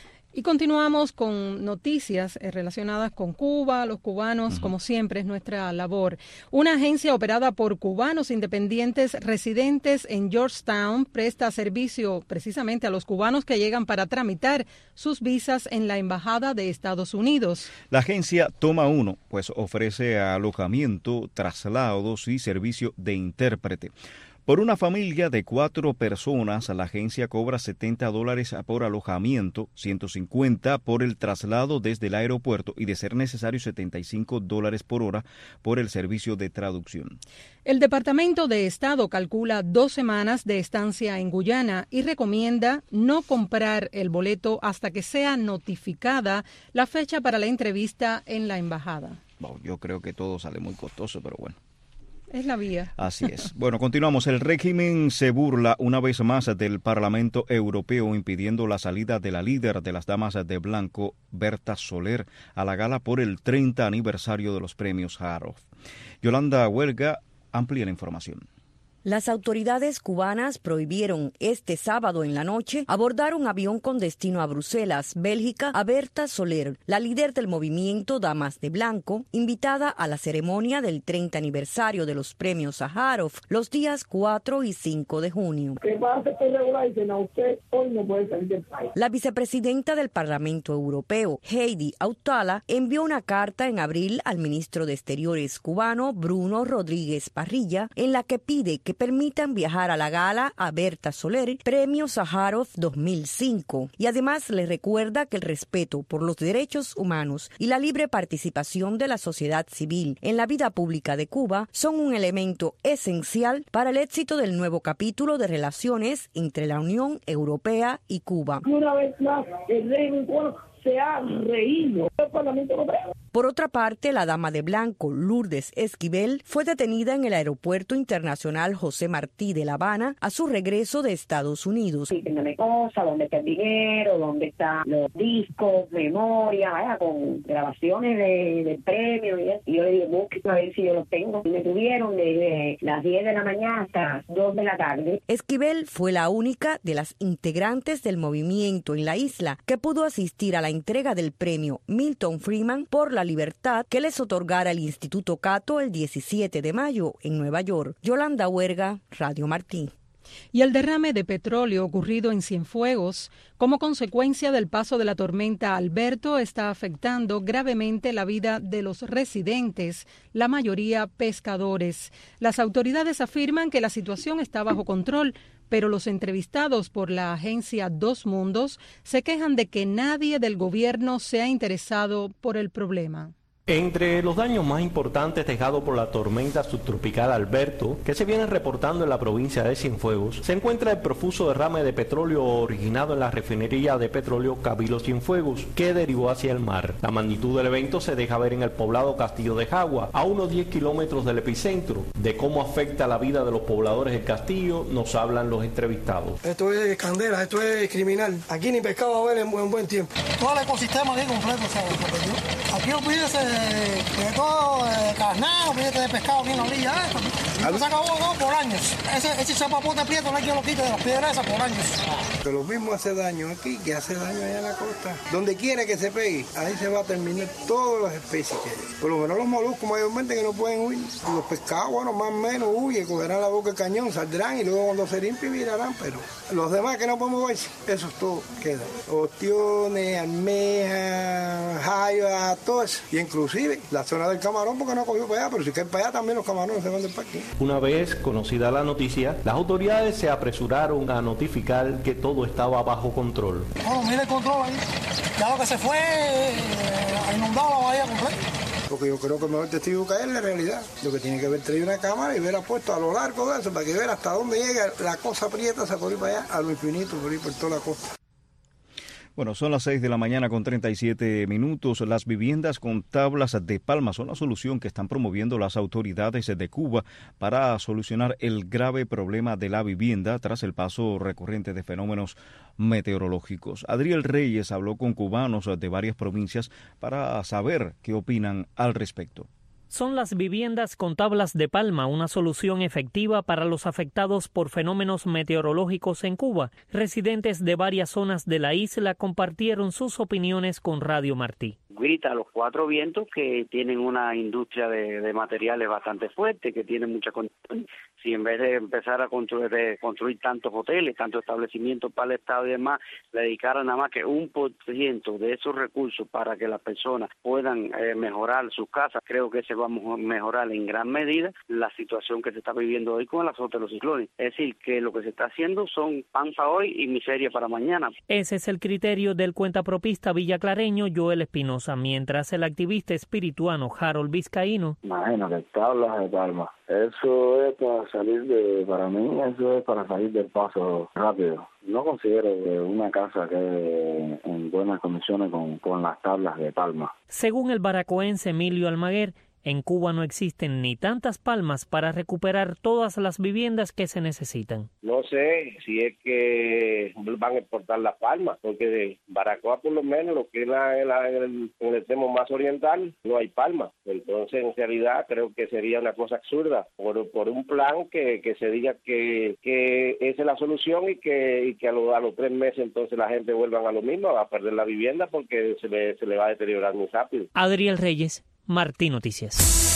Y continuamos con noticias relacionadas con Cuba, los cubanos, uh-huh. como siempre es nuestra labor. Una agencia operada por cubanos independientes residentes en Georgetown presta servicio precisamente a los cubanos que llegan para tramitar sus visas en la Embajada de Estados Unidos. La agencia Toma Uno, pues ofrece alojamiento, traslados y servicio de intérprete. Por una familia de cuatro personas, la agencia cobra setenta dólares por alojamiento, ciento cincuenta por el traslado desde el aeropuerto y, de ser necesario, setenta y cinco dólares por hora por el servicio de traducción. El Departamento de Estado calcula dos semanas de estancia en Guyana y recomienda no comprar el boleto hasta que sea notificada la fecha para la entrevista en la embajada. Bueno, yo creo que todo sale muy costoso, pero bueno. Es la vía. Así es. Bueno, continuamos. El régimen se burla una vez más del Parlamento Europeo, impidiendo la salida de la líder de las Damas de Blanco, Berta Soler, a la gala por el treinta aniversario de los premios Sájarov. Yolanda Huelga amplía la información. Las autoridades cubanas prohibieron este sábado en la noche abordar un avión con destino a Bruselas, Bélgica, a Berta Soler, la líder del movimiento Damas de Blanco, invitada a la ceremonia del treinta aniversario de los premios Sájarov los días cuatro y cinco de junio. La vicepresidenta del Parlamento Europeo, Heidi Hautala, envió una carta en abril al ministro de Exteriores cubano, Bruno Rodríguez Parrilla, en la que pide que permitan viajar a la gala a Berta Soler, Premio Sájarov dos mil cinco, y además le recuerda que el respeto por los derechos humanos y la libre participación de la sociedad civil en la vida pública de Cuba son un elemento esencial para el éxito del nuevo capítulo de relaciones entre la Unión Europea y Cuba. Una vez más, el régimen cubano se ha reído del Parlamento Europeo. Por otra parte, la dama de blanco, Lourdes Esquivel, fue detenida en el Aeropuerto Internacional José Martí de La Habana a su regreso de Estados Unidos. Diciéndome cosas, dónde está el dinero, dónde están los discos, memoria, vaya, con grabaciones de, de premios y eso. Y yo le dije, busque a ver si yo los tengo. Y me tuvieron desde las diez de la mañana hasta las dos de la tarde. Esquivel fue la única de las integrantes del movimiento en la isla que pudo asistir a la entrega del premio Milton Friedman por la libertad que les otorgara el Instituto Cato el diecisiete de mayo en Nueva York. Yolanda Huerga, Radio Martí. Y el derrame de petróleo ocurrido en Cienfuegos como consecuencia del paso de la tormenta Alberto está afectando gravemente la vida de los residentes, la mayoría pescadores. Las autoridades afirman que la situación está bajo control, pero los entrevistados por la agencia Dos Mundos se quejan de que nadie del gobierno se ha interesado por el problema. Entre los daños más importantes dejados por la tormenta subtropical Alberto, que se viene reportando en la provincia de Cienfuegos, se encuentra el profuso derrame de petróleo originado en la refinería de petróleo Cabildo Cienfuegos, que derivó hacia el mar. La magnitud del evento se deja ver en el poblado Castillo de Jagua, a unos diez kilómetros del epicentro. De cómo afecta la vida de los pobladores del castillo, nos hablan los entrevistados. Esto es candela, esto es criminal. Aquí ni pescado va a haber en buen, buen tiempo. Todo el ecosistema aquí completo se perdió. Aquí olvídese de todo, de carnado, fíjate de pescado aquí en la orilla. Esto se acabó todo por años. Ese, ese zapapote prieto no hay quien lo quite de las piedras esas por años. Que lo mismo hace daño aquí que hace daño allá en la costa. Donde quiera que se pegue, ahí se va a terminar todas las especies que hay. Por lo menos los moluscos mayormente que no pueden huir. Los pescados, bueno, más o menos huyen, cogerán la boca del cañón, saldrán y luego cuando se limpien virarán, pero los demás que no podemos ver, esos todos quedan. Ostiones, almejas, jaiba, todo eso. Y inclusive la zona del camarón porque no cogió para allá, pero si cae para allá también los camarones se van del parque. Una vez conocida la noticia, las autoridades se apresuraron a notificar que todo estaba bajo control. Bueno, mire el control ahí. Ya lo que se fue, eh, inundado la bahía completa. Porque yo creo que el mejor testigo que es la realidad. Lo que tiene que ver traer una cámara y ver puesto a lo largo de eso para que ver hasta dónde llega la cosa aprieta, se por ir para allá, a lo infinito, por ir por toda la costa. Bueno, son las seis de la mañana con treinta y siete minutos. Las viviendas con tablas de palma son la solución que están promoviendo las autoridades de Cuba para solucionar el grave problema de la vivienda tras el paso recurrente de fenómenos meteorológicos. Adriel Reyes habló con cubanos de varias provincias para saber qué opinan al respecto. ¿Son las viviendas con tablas de palma una solución efectiva para los afectados por fenómenos meteorológicos en Cuba? Residentes de varias zonas de la isla compartieron sus opiniones con Radio Martí. Grita a los cuatro vientos que tienen una industria de, de materiales bastante fuerte, que tiene mucha condición. Si en vez de empezar a construir, de construir tantos hoteles, tantos establecimientos para el Estado y demás, le dedicaran nada más que un por ciento de esos recursos para que las personas puedan eh, mejorar sus casas, creo que se va a mejorar en gran medida la situación que se está viviendo hoy con el azote de los ciclones. Es decir, que lo que se está haciendo son pan para hoy y miseria para mañana. Ese es el criterio del cuentapropista villaclareño Joel Espinosa, mientras el activista espirituano Harold Vizcaíno. Imagínate, tablas de palma. Eso es para salir de, para mí, eso es para salir del paso rápido. No considero que una casa quede en buenas condiciones con, con las tablas de palma. Según el baracoense Emilio Almaguer, En Cuba no existen ni tantas palmas para recuperar todas las viviendas que se necesitan. No sé si es que van a exportar las palmas, porque de Baracoa por lo menos, lo que es la, la, en, el, en el extremo más oriental, no hay palmas. Entonces, en realidad, creo que sería una cosa absurda por, por un plan que, que se diga que, que esa es la solución y que, y que a, lo, a los tres meses entonces la gente vuelvan a lo mismo, a perder la vivienda porque se le, se le va a deteriorar muy rápido. Adriel Reyes, Martí Noticias.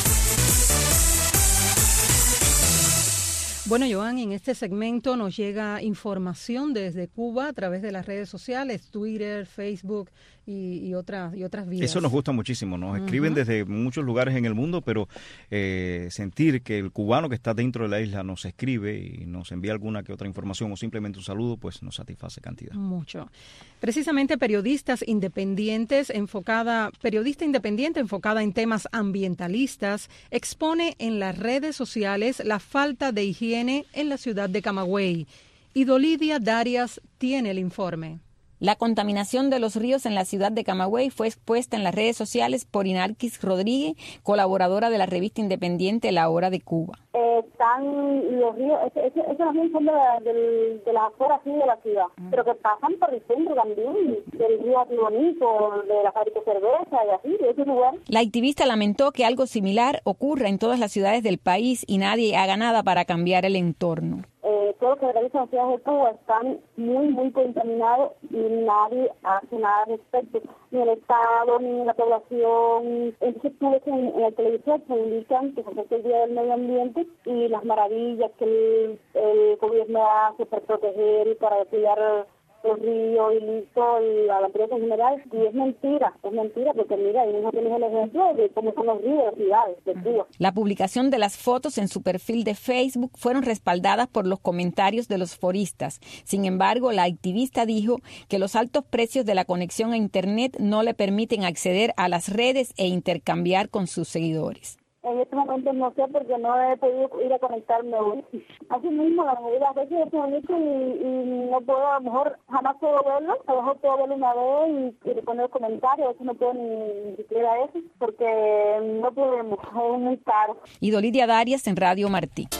Bueno, Joan, en este segmento nos llega información desde Cuba a través de las redes sociales, Twitter, Facebook y, y otras y otras vías. Eso nos gusta muchísimo. Nos escriben uh-huh. desde muchos lugares en el mundo, pero eh, sentir que el cubano que está dentro de la isla nos escribe y nos envía alguna que otra información o simplemente un saludo, pues nos satisface cantidad. Mucho. Precisamente periodistas independientes enfocada, periodista independiente enfocada en temas ambientalistas, expone en las redes sociales la falta de higiene en la ciudad de Camagüey. Y Dolidia Darias tiene el informe. La contaminación de los ríos en la ciudad de Camagüey fue expuesta en las redes sociales por Inarquis Rodríguez, colaboradora de la revista independiente La Hora de Cuba. Eh, están los ríos, esos también son de, de, de las afueras de la ciudad, uh-huh. pero que pasan por el centro también, del río Atibonito, de la fábrica de cerveza y así, de ese lugar. La activista lamentó que algo similar ocurra en todas las ciudades del país y nadie haga nada para cambiar el entorno. Eh, todo lo que realizan las ciudades de Cuba están muy, muy contaminados y nadie hace nada al respecto, ni el Estado, ni la población. Entonces tú ves en, en el televisor publican que se acerca el Día del Medio Ambiente y las maravillas que el, el gobierno hace para proteger y para cuidar los ríos y listo, y la naturaleza en general, y es mentira, es mentira, porque mira, ahí mismo tienes el ejemplo de cómo son los ríos de las ciudades de Cuba. La publicación de las fotos en su perfil de Facebook fueron respaldadas por los comentarios de los foristas. Sin embargo, la activista dijo que los altos precios de la conexión a Internet no le permiten acceder a las redes e intercambiar con sus seguidores. En este momento no sé porque no he podido ir a conectarme hoy. Así mismo, a veces es bonito y, y no puedo, a lo mejor jamás puedo verlo, a lo mejor puedo verlo una vez y, y poner comentarios, a veces no puedo ni, ni siquiera eso porque no podemos, es muy caro. Y Dolidia Darias en Radio Martí.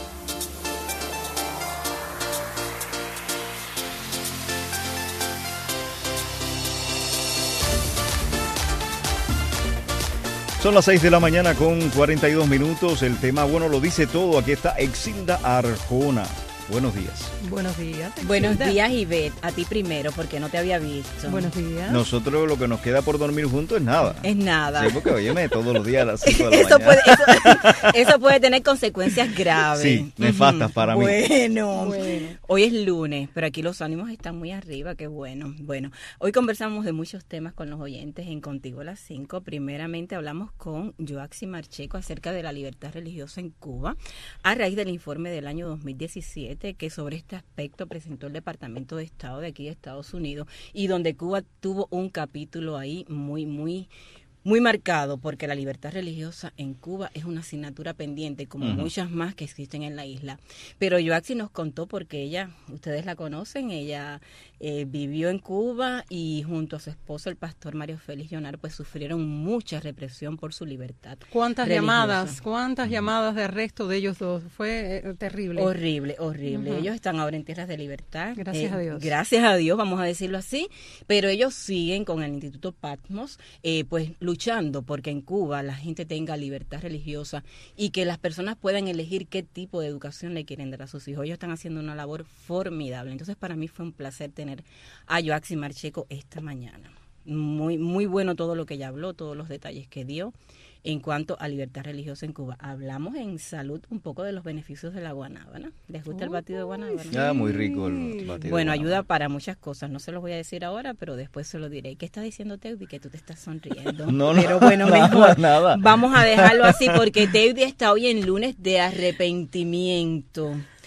Son las seis de la mañana con cuarenta y dos minutos. El tema, bueno, lo dice todo. Aquí está Exilda Arjona. Buenos días. Buenos días. Exilda. Buenos días, Ivette. A ti primero, porque no te había visto. Buenos días. Nosotros lo que nos queda por dormir juntos es nada. Es nada. Sí, porque óyeme, todos los días a las cinco de la eso mañana. Puede, eso, eso puede tener consecuencias graves. Sí, nefastas uh-huh. para mí. Bueno, bueno, hoy es lunes, pero aquí los ánimos están muy arriba, qué bueno. Bueno, hoy conversamos de muchos temas con los oyentes en Contigo a las cinco. Primeramente hablamos con Joaxi Marcheco acerca de la libertad religiosa en Cuba, a raíz del informe del año dos mil diecisiete que sobre este aspecto presentó el Departamento de Estado de aquí de Estados Unidos y donde Cuba tuvo un capítulo ahí muy, muy... muy marcado, porque la libertad religiosa en Cuba es una asignatura pendiente, como uh-huh. muchas más que existen en la isla. Pero Joaxi nos contó, porque ella, ustedes la conocen, ella eh, vivió en Cuba y junto a su esposo, el pastor Mario Félix Llonar, pues sufrieron mucha represión por su libertad. ¿Cuántas religiosa. llamadas, cuántas uh-huh. llamadas de arresto de ellos dos? Fue eh, terrible. Horrible, horrible. Uh-huh. Ellos están ahora en tierras de libertad. Gracias eh, a Dios. Gracias a Dios, vamos a decirlo así. Pero ellos siguen con el Instituto Patmos, eh, pues luchando porque en Cuba la gente tenga libertad religiosa y que las personas puedan elegir qué tipo de educación le quieren dar a sus hijos. Ellos están haciendo una labor formidable. Entonces, para mí fue un placer tener a Joaxi Marcheco esta mañana. Muy, muy bueno todo lo que ella habló, todos los detalles que dio en cuanto a libertad religiosa en Cuba. Hablamos en salud un poco de los beneficios de la guanábana. ¿Les gusta el batido de guanábana? Sí. Ah, muy rico el batido. Bueno, ayuda para muchas cosas. No se los voy a decir ahora, pero después se lo diré. ¿Qué está diciendo Teudi? Que tú te estás sonriendo. No, no, pero bueno, nada, mejor nada. Vamos a dejarlo así porque Teudi está hoy en lunes de arrepentimiento.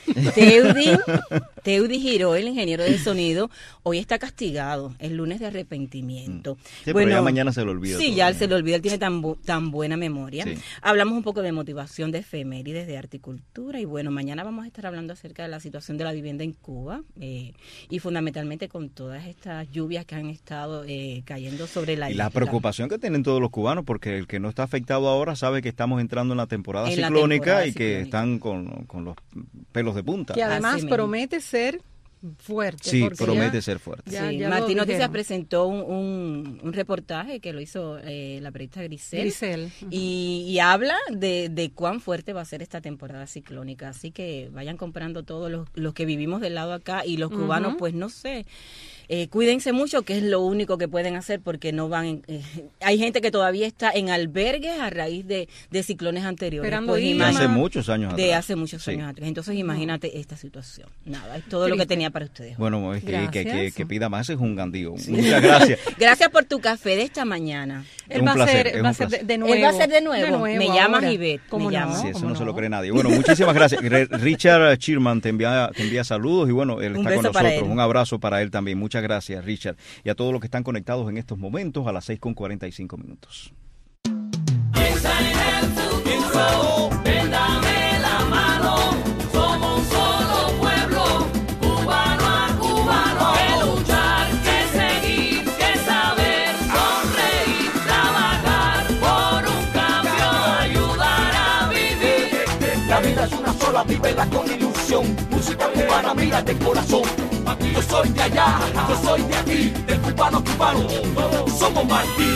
Teudi, Teudi Giró, el ingeniero de sonido, hoy está castigado, el lunes de arrepentimiento. Sí, bueno, pero ya mañana se lo olvida. Sí, todo, ya ¿no? se lo olvida, él tiene tan, bu tan buena memoria. Sí. Hablamos un poco de motivación, de efemérides, de horticultura, y bueno, mañana vamos a estar hablando acerca de la situación de la vivienda en Cuba, eh, y fundamentalmente con todas estas lluvias que han estado eh, cayendo sobre la Y isla. la preocupación que tienen todos los cubanos, porque el que no está afectado ahora sabe que estamos entrando en la temporada En la ciclónica temporada y ciclónica. que están con, con los pelos de punta. Que además Así mismo. promete ser fuerte. Sí, porque promete ya- ser fuerte. ya- Sí, ya lo Martín Noticias dijeron. presentó un, un, un reportaje que lo hizo eh, la periodista Grisel, Grisel, ujú. y, y habla de, de cuán fuerte va a ser esta temporada ciclónica, así que vayan comprando todos los, los que vivimos del lado acá, y los Ujú. cubanos pues no sé, eh, cuídense mucho, que es lo único que pueden hacer, porque no van, en- eh, hay gente que todavía está en albergues a raíz de, de ciclones anteriores. Esperando Pues, ir. De imagi- hace muchos años de atrás. hace muchos Sí. años atrás. Entonces imagínate esta situación. Nada, es todo lo que Triste. tenía para ustedes. Bueno, es que, que, que, Gracias. que pida más es un gandío. Muchas gracias. Gracias por tu café de esta mañana. Es Él un va a placer, ser, es va a un ser de, placer. de nuevo. Él va a ser de nuevo. De Me llamas, ahora. Ivette, ¿Cómo me no? llamas. Sí, eso ¿Cómo no, se lo no? cree nadie. Bueno, muchísimas gracias. Re- Richard Chirman te envía, te envía saludos y bueno, él Un está con beso para nosotros. él. Un abrazo para él también. Muchas gracias, Richard. Y a todos los que están conectados en estos momentos a las seis con cuarenta y cinco minutos. Piensa en el futuro, ven, dame la mano. Somos un solo pueblo, cubano a cubano. Que luchar, que seguir, que saber, sonreír, trabajar por un cambio, ayudar a vivir. La vida es una sola, vívela con ilusión. Música cubana, mira de corazón. Yo soy de allá, yo soy de aquí, del cubano cubano. Somos Martín.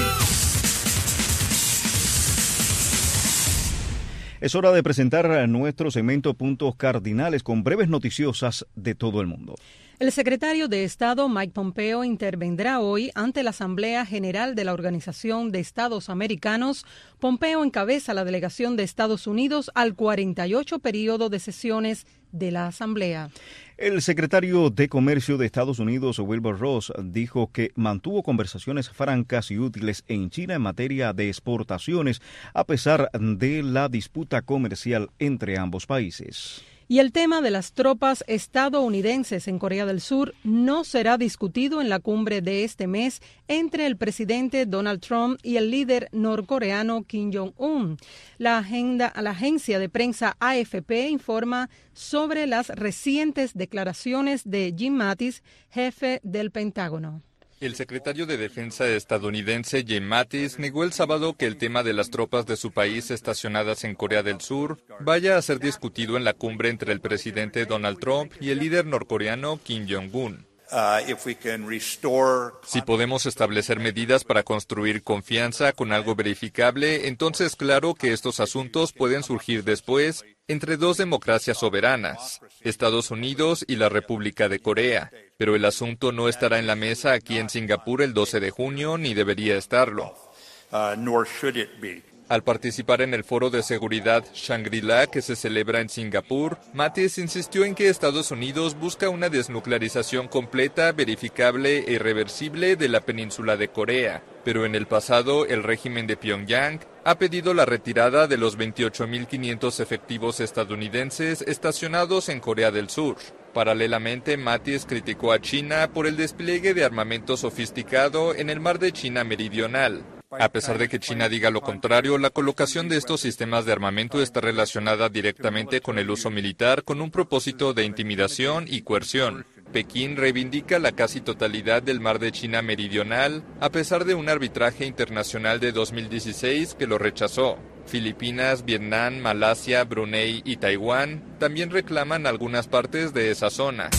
Es hora de presentar nuestro segmento Puntos Cardinales con breves noticiosas de todo el mundo. El secretario de Estado Mike Pompeo intervendrá hoy ante la Asamblea General de la Organización de Estados Americanos. Pompeo encabeza la delegación de Estados Unidos al cuarenta y ocho periodo de sesiones de la Asamblea. El secretario de Comercio de Estados Unidos, Wilbur Ross, dijo que mantuvo conversaciones francas y útiles en China en materia de exportaciones, a pesar de la disputa comercial entre ambos países. Y el tema de las tropas estadounidenses en Corea del Sur no será discutido en la cumbre de este mes entre el presidente Donald Trump y el líder norcoreano Kim Jong-un. La, agenda, la agencia de prensa A F P informa sobre las recientes declaraciones de Jim Mattis, jefe del Pentágono. El secretario de Defensa estadounidense Jim Mattis negó el sábado que el tema de las tropas de su país estacionadas en Corea del Sur vaya a ser discutido en la cumbre entre el presidente Donald Trump y el líder norcoreano Kim Jong-un. Uh, if we can restore... Si podemos establecer medidas para construir confianza con algo verificable, entonces claro que estos asuntos pueden surgir después entre dos democracias soberanas, Estados Unidos y la República de Corea. Pero el asunto no estará en la mesa aquí en Singapur el doce de junio, ni debería estarlo. Uh, nor should it be. Al participar en el foro de seguridad Shangri-La que se celebra en Singapur, Mattis insistió en que Estados Unidos busca una desnuclearización completa, verificable e irreversible de la península de Corea. Pero en el pasado, el régimen de Pyongyang ha pedido la retirada de los veintiocho mil quinientos efectivos estadounidenses estacionados en Corea del Sur. Paralelamente, Mattis criticó a China por el despliegue de armamento sofisticado en el mar de China Meridional. A pesar de que China diga lo contrario, la colocación de estos sistemas de armamento está relacionada directamente con el uso militar con un propósito de intimidación y coerción. Pekín reivindica la casi totalidad del mar de China Meridional, a pesar de un arbitraje internacional de dos mil dieciséis que lo rechazó. Filipinas, Vietnam, Malasia, Brunei y Taiwán también reclaman algunas partes de esa zona.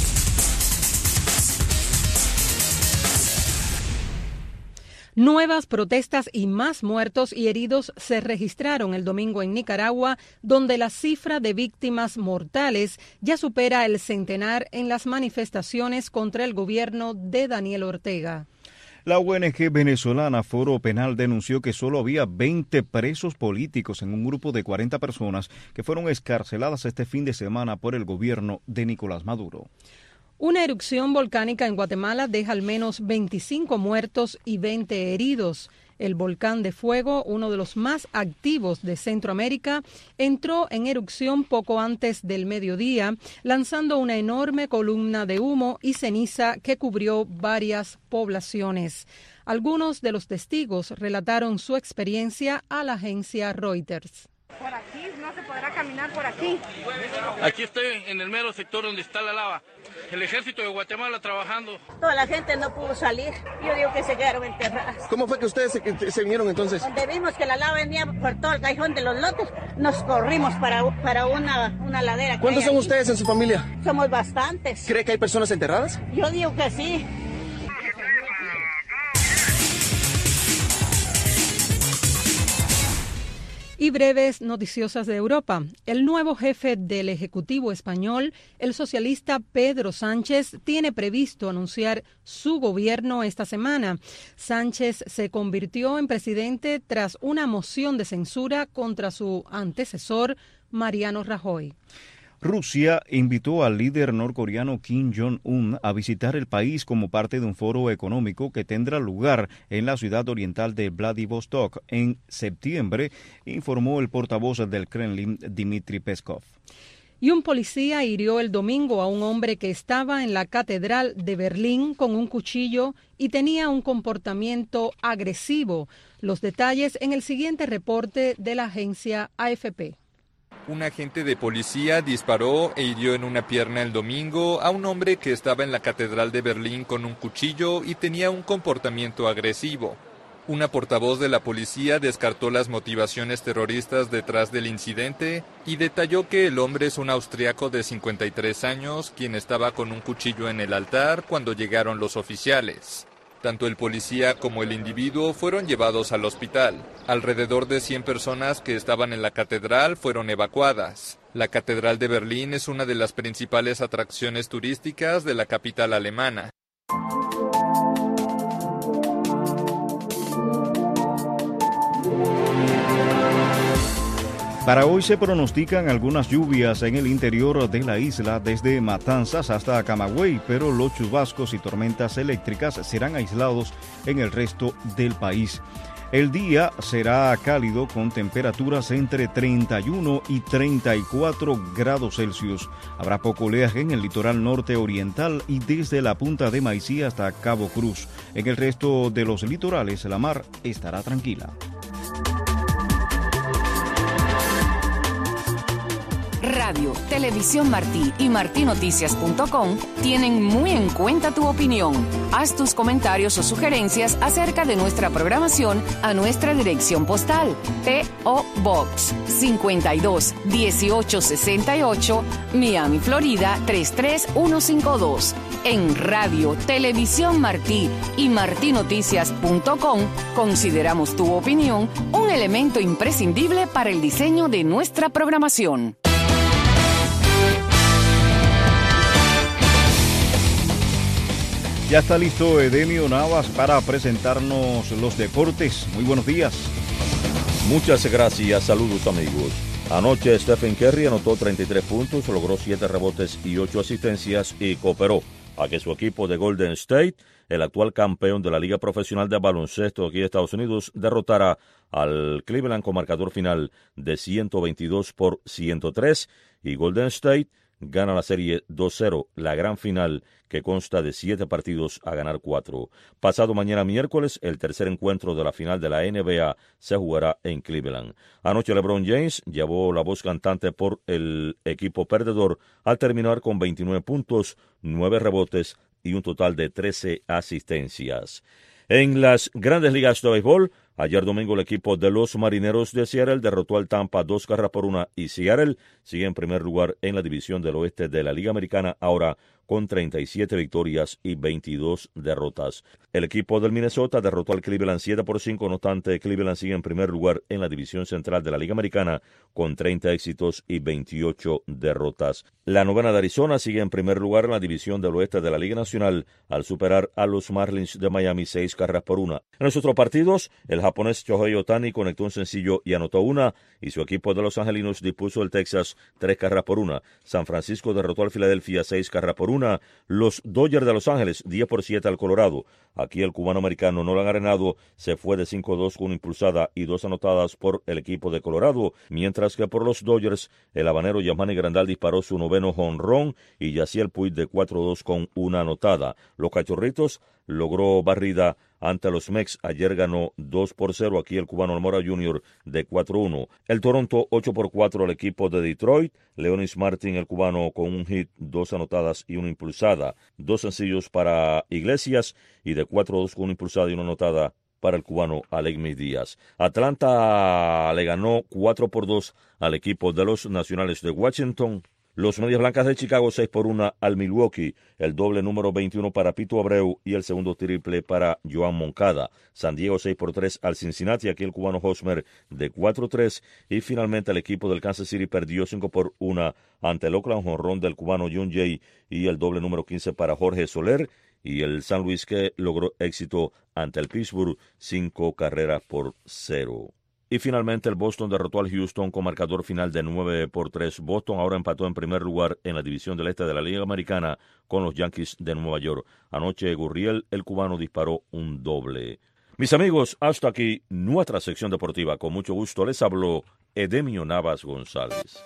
Nuevas protestas y más muertos y heridos se registraron el domingo en Nicaragua, donde la cifra de víctimas mortales ya supera el centenar en las manifestaciones contra el gobierno de Daniel Ortega. La O N G venezolana Foro Penal denunció que solo había veinte presos políticos en un grupo de cuarenta personas que fueron excarceladas este fin de semana por el gobierno de Nicolás Maduro. Una erupción volcánica en Guatemala deja al menos veinticinco muertos y veinte heridos. El volcán de fuego, uno de los más activos de Centroamérica, entró en erupción poco antes del mediodía, lanzando una enorme columna de humo y ceniza que cubrió varias poblaciones. Algunos de los testigos relataron su experiencia a la agencia Reuters. Por aquí, no se podrá caminar por aquí. Aquí estoy en el mero sector donde está la lava. El ejército de Guatemala trabajando. Toda la gente no pudo salir. Yo digo que se quedaron enterradas. ¿Cómo fue que ustedes se, se vinieron entonces? Donde vimos que la lava venía por todo el callejón de los lotes, nos corrimos para, para una, una ladera. ¿Cuántos son aquí. ustedes en su familia? Somos bastantes. ¿Cree que hay personas enterradas? Yo digo que sí. Y breves noticiosas de Europa. El nuevo jefe del Ejecutivo español, el socialista Pedro Sánchez, tiene previsto anunciar su gobierno esta semana. Sánchez se convirtió en presidente tras una moción de censura contra su antecesor, Mariano Rajoy. Rusia invitó al líder norcoreano Kim Jong-un a visitar el país como parte de un foro económico que tendrá lugar en la ciudad oriental de Vladivostok en septiembre, informó el portavoz del Kremlin, Dmitry Peskov. Y un policía hirió el domingo a un hombre que estaba en la Catedral de Berlín con un cuchillo y tenía un comportamiento agresivo. Los detalles en el siguiente reporte de la agencia A F P. Un agente de policía disparó e hirió en una pierna el domingo a un hombre que estaba en la Catedral de Berlín con un cuchillo y tenía un comportamiento agresivo. Una portavoz de la policía descartó las motivaciones terroristas detrás del incidente y detalló que el hombre es un austriaco de cincuenta y tres años, quien estaba con un cuchillo en el altar cuando llegaron los oficiales. Tanto el policía como el individuo fueron llevados al hospital. Alrededor de cien personas que estaban en la catedral fueron evacuadas. La Catedral de Berlín es una de las principales atracciones turísticas de la capital alemana. Para hoy se pronostican algunas lluvias en el interior de la isla, desde Matanzas hasta Camagüey, pero los chubascos y tormentas eléctricas serán aislados en el resto del país. El día será cálido con temperaturas entre treinta y uno y treinta y cuatro grados Celsius. Habrá poco oleaje en el litoral norte oriental y desde la punta de Maicí hasta Cabo Cruz. En el resto de los litorales la mar estará tranquila. Radio, Televisión Martí y martí noticias punto com tienen muy en cuenta tu opinión. Haz tus comentarios o sugerencias acerca de nuestra programación a nuestra dirección postal P O Box cincuenta y dos dieciocho sesenta y ocho, Miami, Florida tres tres uno cinco dos. En Radio, Televisión Martí y martí noticias punto com consideramos tu opinión un elemento imprescindible para el diseño de nuestra programación. Ya está listo Edemio Navas para presentarnos los deportes. Muy buenos días. Muchas gracias, saludos amigos. Anoche Stephen Curry anotó treinta y tres puntos, logró siete rebotes y ocho asistencias y cooperó a que su equipo de Golden State, el actual campeón de la Liga Profesional de Baloncesto aquí de Estados Unidos, derrotara al Cleveland con marcador final de ciento veintidós por ciento tres y Golden State gana la serie dos cero, la gran final que consta de siete partidos a ganar cuatro. Pasado mañana miércoles, el tercer encuentro de la final de la N B A se jugará en Cleveland. Anoche LeBron James llevó la voz cantante por el equipo perdedor al terminar con veintinueve puntos, nueve rebotes y un total de trece asistencias. En las grandes ligas de béisbol, ayer domingo el equipo de los Marineros de Seattle derrotó al Tampa dos carreras por una y Seattle sigue en primer lugar en la división del oeste de la Liga Americana, ahora con treinta y siete victorias y veintidós derrotas. El equipo del Minnesota derrotó al Cleveland siete por cinco, no obstante Cleveland sigue en primer lugar en la división central de la Liga Americana con treinta éxitos y veintiocho derrotas. La novena de Arizona sigue en primer lugar en la división del oeste de la Liga Nacional al superar a los Marlins de Miami seis carreras por una. En los otros partidos, el japonés Shohei Ohtani conectó un sencillo y anotó una, y su equipo de los angelinos dispuso el Texas tres carreras por una. San Francisco derrotó al Filadelfia seis carreras por una. una, los Dodgers de Los Ángeles, diez por siete al Colorado. Aquí el cubano americano Nolan Arenado se fue de cinco a dos con una impulsada y dos anotadas por el equipo de Colorado, mientras que por los Dodgers, el habanero Yasmani Grandal disparó su noveno jonrón y Yasiel Puig de cuatro a dos con una anotada. Los Cachorritos logró barrida ante los Mex. Ayer ganó dos por cero aquí el cubano Almora junior de cuatro a uno. El Toronto ocho por cuatro al equipo de Detroit. Leonis Martin, el cubano, con un hit, dos anotadas y una impulsada. Dos sencillos para Iglesias y de cuatro a dos con una impulsada y una anotada para el cubano Alegmis Díaz. Atlanta le ganó cuatro por dos al equipo de los Nacionales de Washington. Los Medias Blancas de Chicago seis por uno al Milwaukee, el doble número veintiuno para Pito Abreu y el segundo triple para Joan Moncada. San Diego seis por tres al Cincinnati, aquí el cubano Hosmer de cuatro a tres. Y finalmente el equipo del Kansas City perdió cinco por uno ante el Oakland, jonrón del cubano Jun Jay y el doble número quince para Jorge Soler. Y el San Luis que logró éxito ante el Pittsburgh, cinco carreras por cero. Y finalmente el Boston derrotó al Houston con marcador final de nueve por tres. Boston ahora empató en primer lugar en la división del este de la Liga Americana con los Yankees de Nueva York. Anoche Gurriel, el cubano, disparó un doble. Mis amigos, hasta aquí nuestra sección deportiva. Con mucho gusto les habló Edemio Navas González.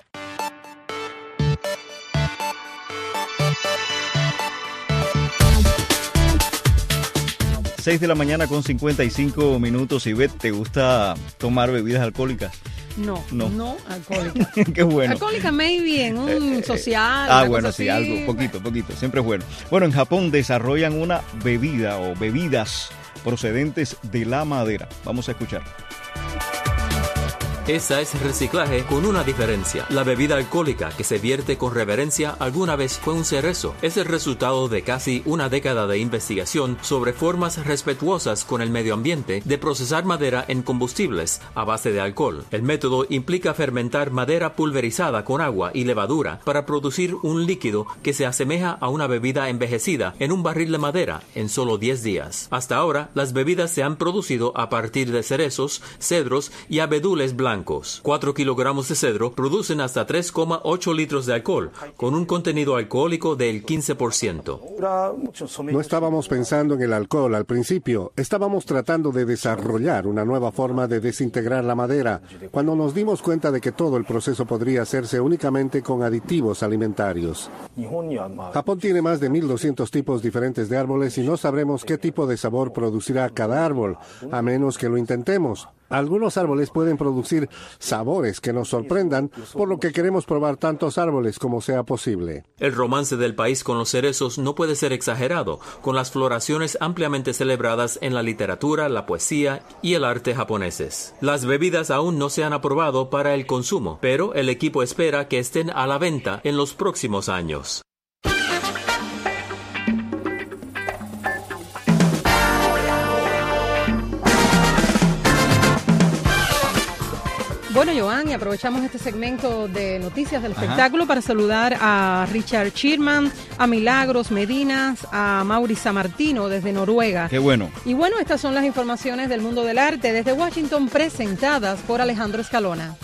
seis de la mañana con cincuenta y cinco minutos. Ivette, ¿te gusta tomar bebidas alcohólicas? No, no, no alcohólica. Qué bueno. Alcohólica maybe en un eh, eh, social. Ah, bueno, sí, así. Algo, poquito, poquito, siempre es bueno. Bueno, en Japón desarrollan una bebida o bebidas procedentes de la madera. Vamos a escuchar. Esa es reciclaje con una diferencia. La bebida alcohólica que se vierte con reverencia alguna vez fue un cerezo. Es el resultado de casi una década de investigación sobre formas respetuosas con el medio ambiente de procesar madera en combustibles a base de alcohol. El método implica fermentar madera pulverizada con agua y levadura para producir un líquido que se asemeja a una bebida envejecida en un barril de madera en solo diez días. Hasta ahora, las bebidas se han producido a partir de cerezos, cedros y abedules blancos. cuatro kilogramos de cedro producen hasta tres coma ocho litros de alcohol, con un contenido alcohólico del quince por ciento. No estábamos pensando en el alcohol al principio, estábamos tratando de desarrollar una nueva forma de desintegrar la madera, cuando nos dimos cuenta de que todo el proceso podría hacerse únicamente con aditivos alimentarios. Japón tiene más de mil doscientos tipos diferentes de árboles y no sabremos qué tipo de sabor producirá cada árbol, a menos que lo intentemos. Algunos árboles pueden producir sabores que nos sorprendan, por lo que queremos probar tantos árboles como sea posible. El romance del país con los cerezos no puede ser exagerado, con las floraciones ampliamente celebradas en la literatura, la poesía y el arte japoneses. Las bebidas aún no se han aprobado para el consumo, pero el equipo espera que estén a la venta en los próximos años. Bueno, Joan, y aprovechamos este segmento de noticias del espectáculo Ajá. para saludar a Richard Sherman, a Milagros Medinas, a Mauri Sammartino desde Noruega. Qué bueno. Y bueno, estas son las informaciones del mundo del arte desde Washington presentadas por Alejandro Escalona.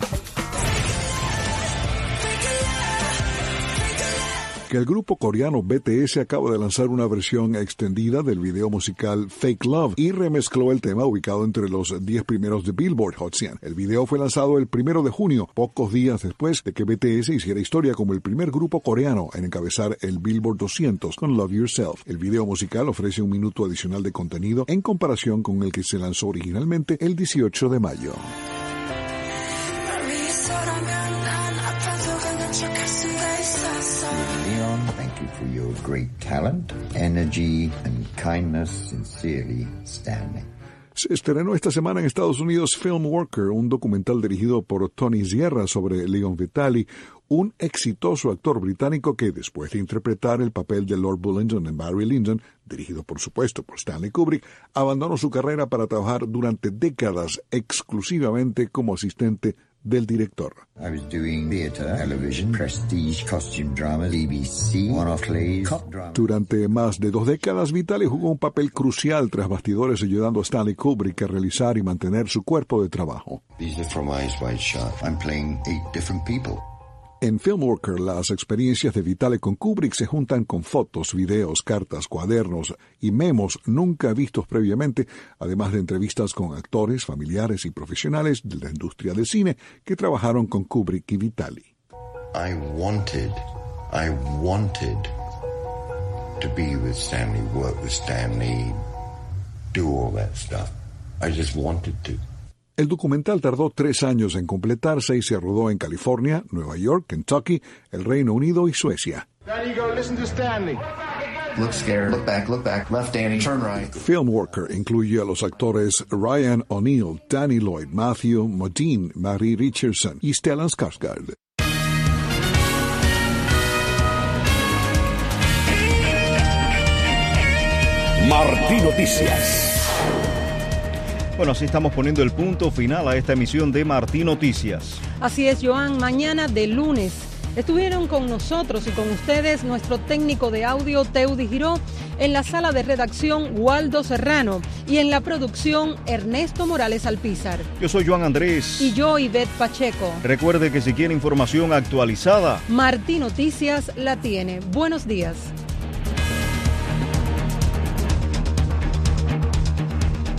Que el grupo coreano B T S acaba de lanzar una versión extendida del video musical Fake Love y remezcló el tema ubicado entre los diez primeros de Billboard Hot cien. El video fue lanzado el primero de junio, pocos días después de que B T S hiciera historia como el primer grupo coreano en encabezar el Billboard doscientos con Love Yourself. El video musical ofrece un minuto adicional de contenido en comparación con el que se lanzó originalmente el dieciocho de mayo. Thank you for your great talent, energy and kindness. Sincerely, Stanley. Se estrenó esta semana en Estados Unidos Film Worker, un documental dirigido por Tony Sierra sobre Leon Vitali, un exitoso actor británico que, después de interpretar el papel de Lord Bullingdon en Barry Lyndon, dirigido por supuesto por Stanley Kubrick, abandonó su carrera para trabajar durante décadas exclusivamente como asistente del director. I was doing theater, television, prestige, costume dramas, B B C, one-off plays, cop dramas. Durante más de dos décadas, Vitali jugó un papel crucial tras bastidores ayudando a Stanley Kubrick a realizar y mantener su cuerpo de trabajo. These are from Eyes Wide Shut. I'm playing eight different people. En Filmworker, las experiencias de Vitale con Kubrick se juntan con fotos, videos, cartas, cuadernos y memos nunca vistos previamente, además de entrevistas con actores, familiares y profesionales de la industria del cine que trabajaron con Kubrick y Vitale. I wanted, I wanted to be with Stanley, work with Stanley, do all that stuff. I just wanted to. El documental tardó tres años en completarse y se rodó en California, Nueva York, Kentucky, el Reino Unido y Suecia. There you go, listen to Stanley. Look scared, look back, look back, left Danny, turn right. Filmworker incluye a los actores Ryan O'Neal, Danny Lloyd, Matthew Modine, Mary Richardson y Stellan Skarsgård. Martí Noticias. Bueno, así estamos poniendo el punto final a esta emisión de Martí Noticias. Así es, Joan. Mañana de lunes estuvieron con nosotros y con ustedes nuestro técnico de audio, Teudi Giró, en la sala de redacción, Waldo Serrano, y en la producción, Ernesto Morales Alpizar. Yo soy Joan Andrés. Y yo, Ivette Pacheco. Recuerde que si quiere información actualizada, Martí Noticias la tiene. Buenos días.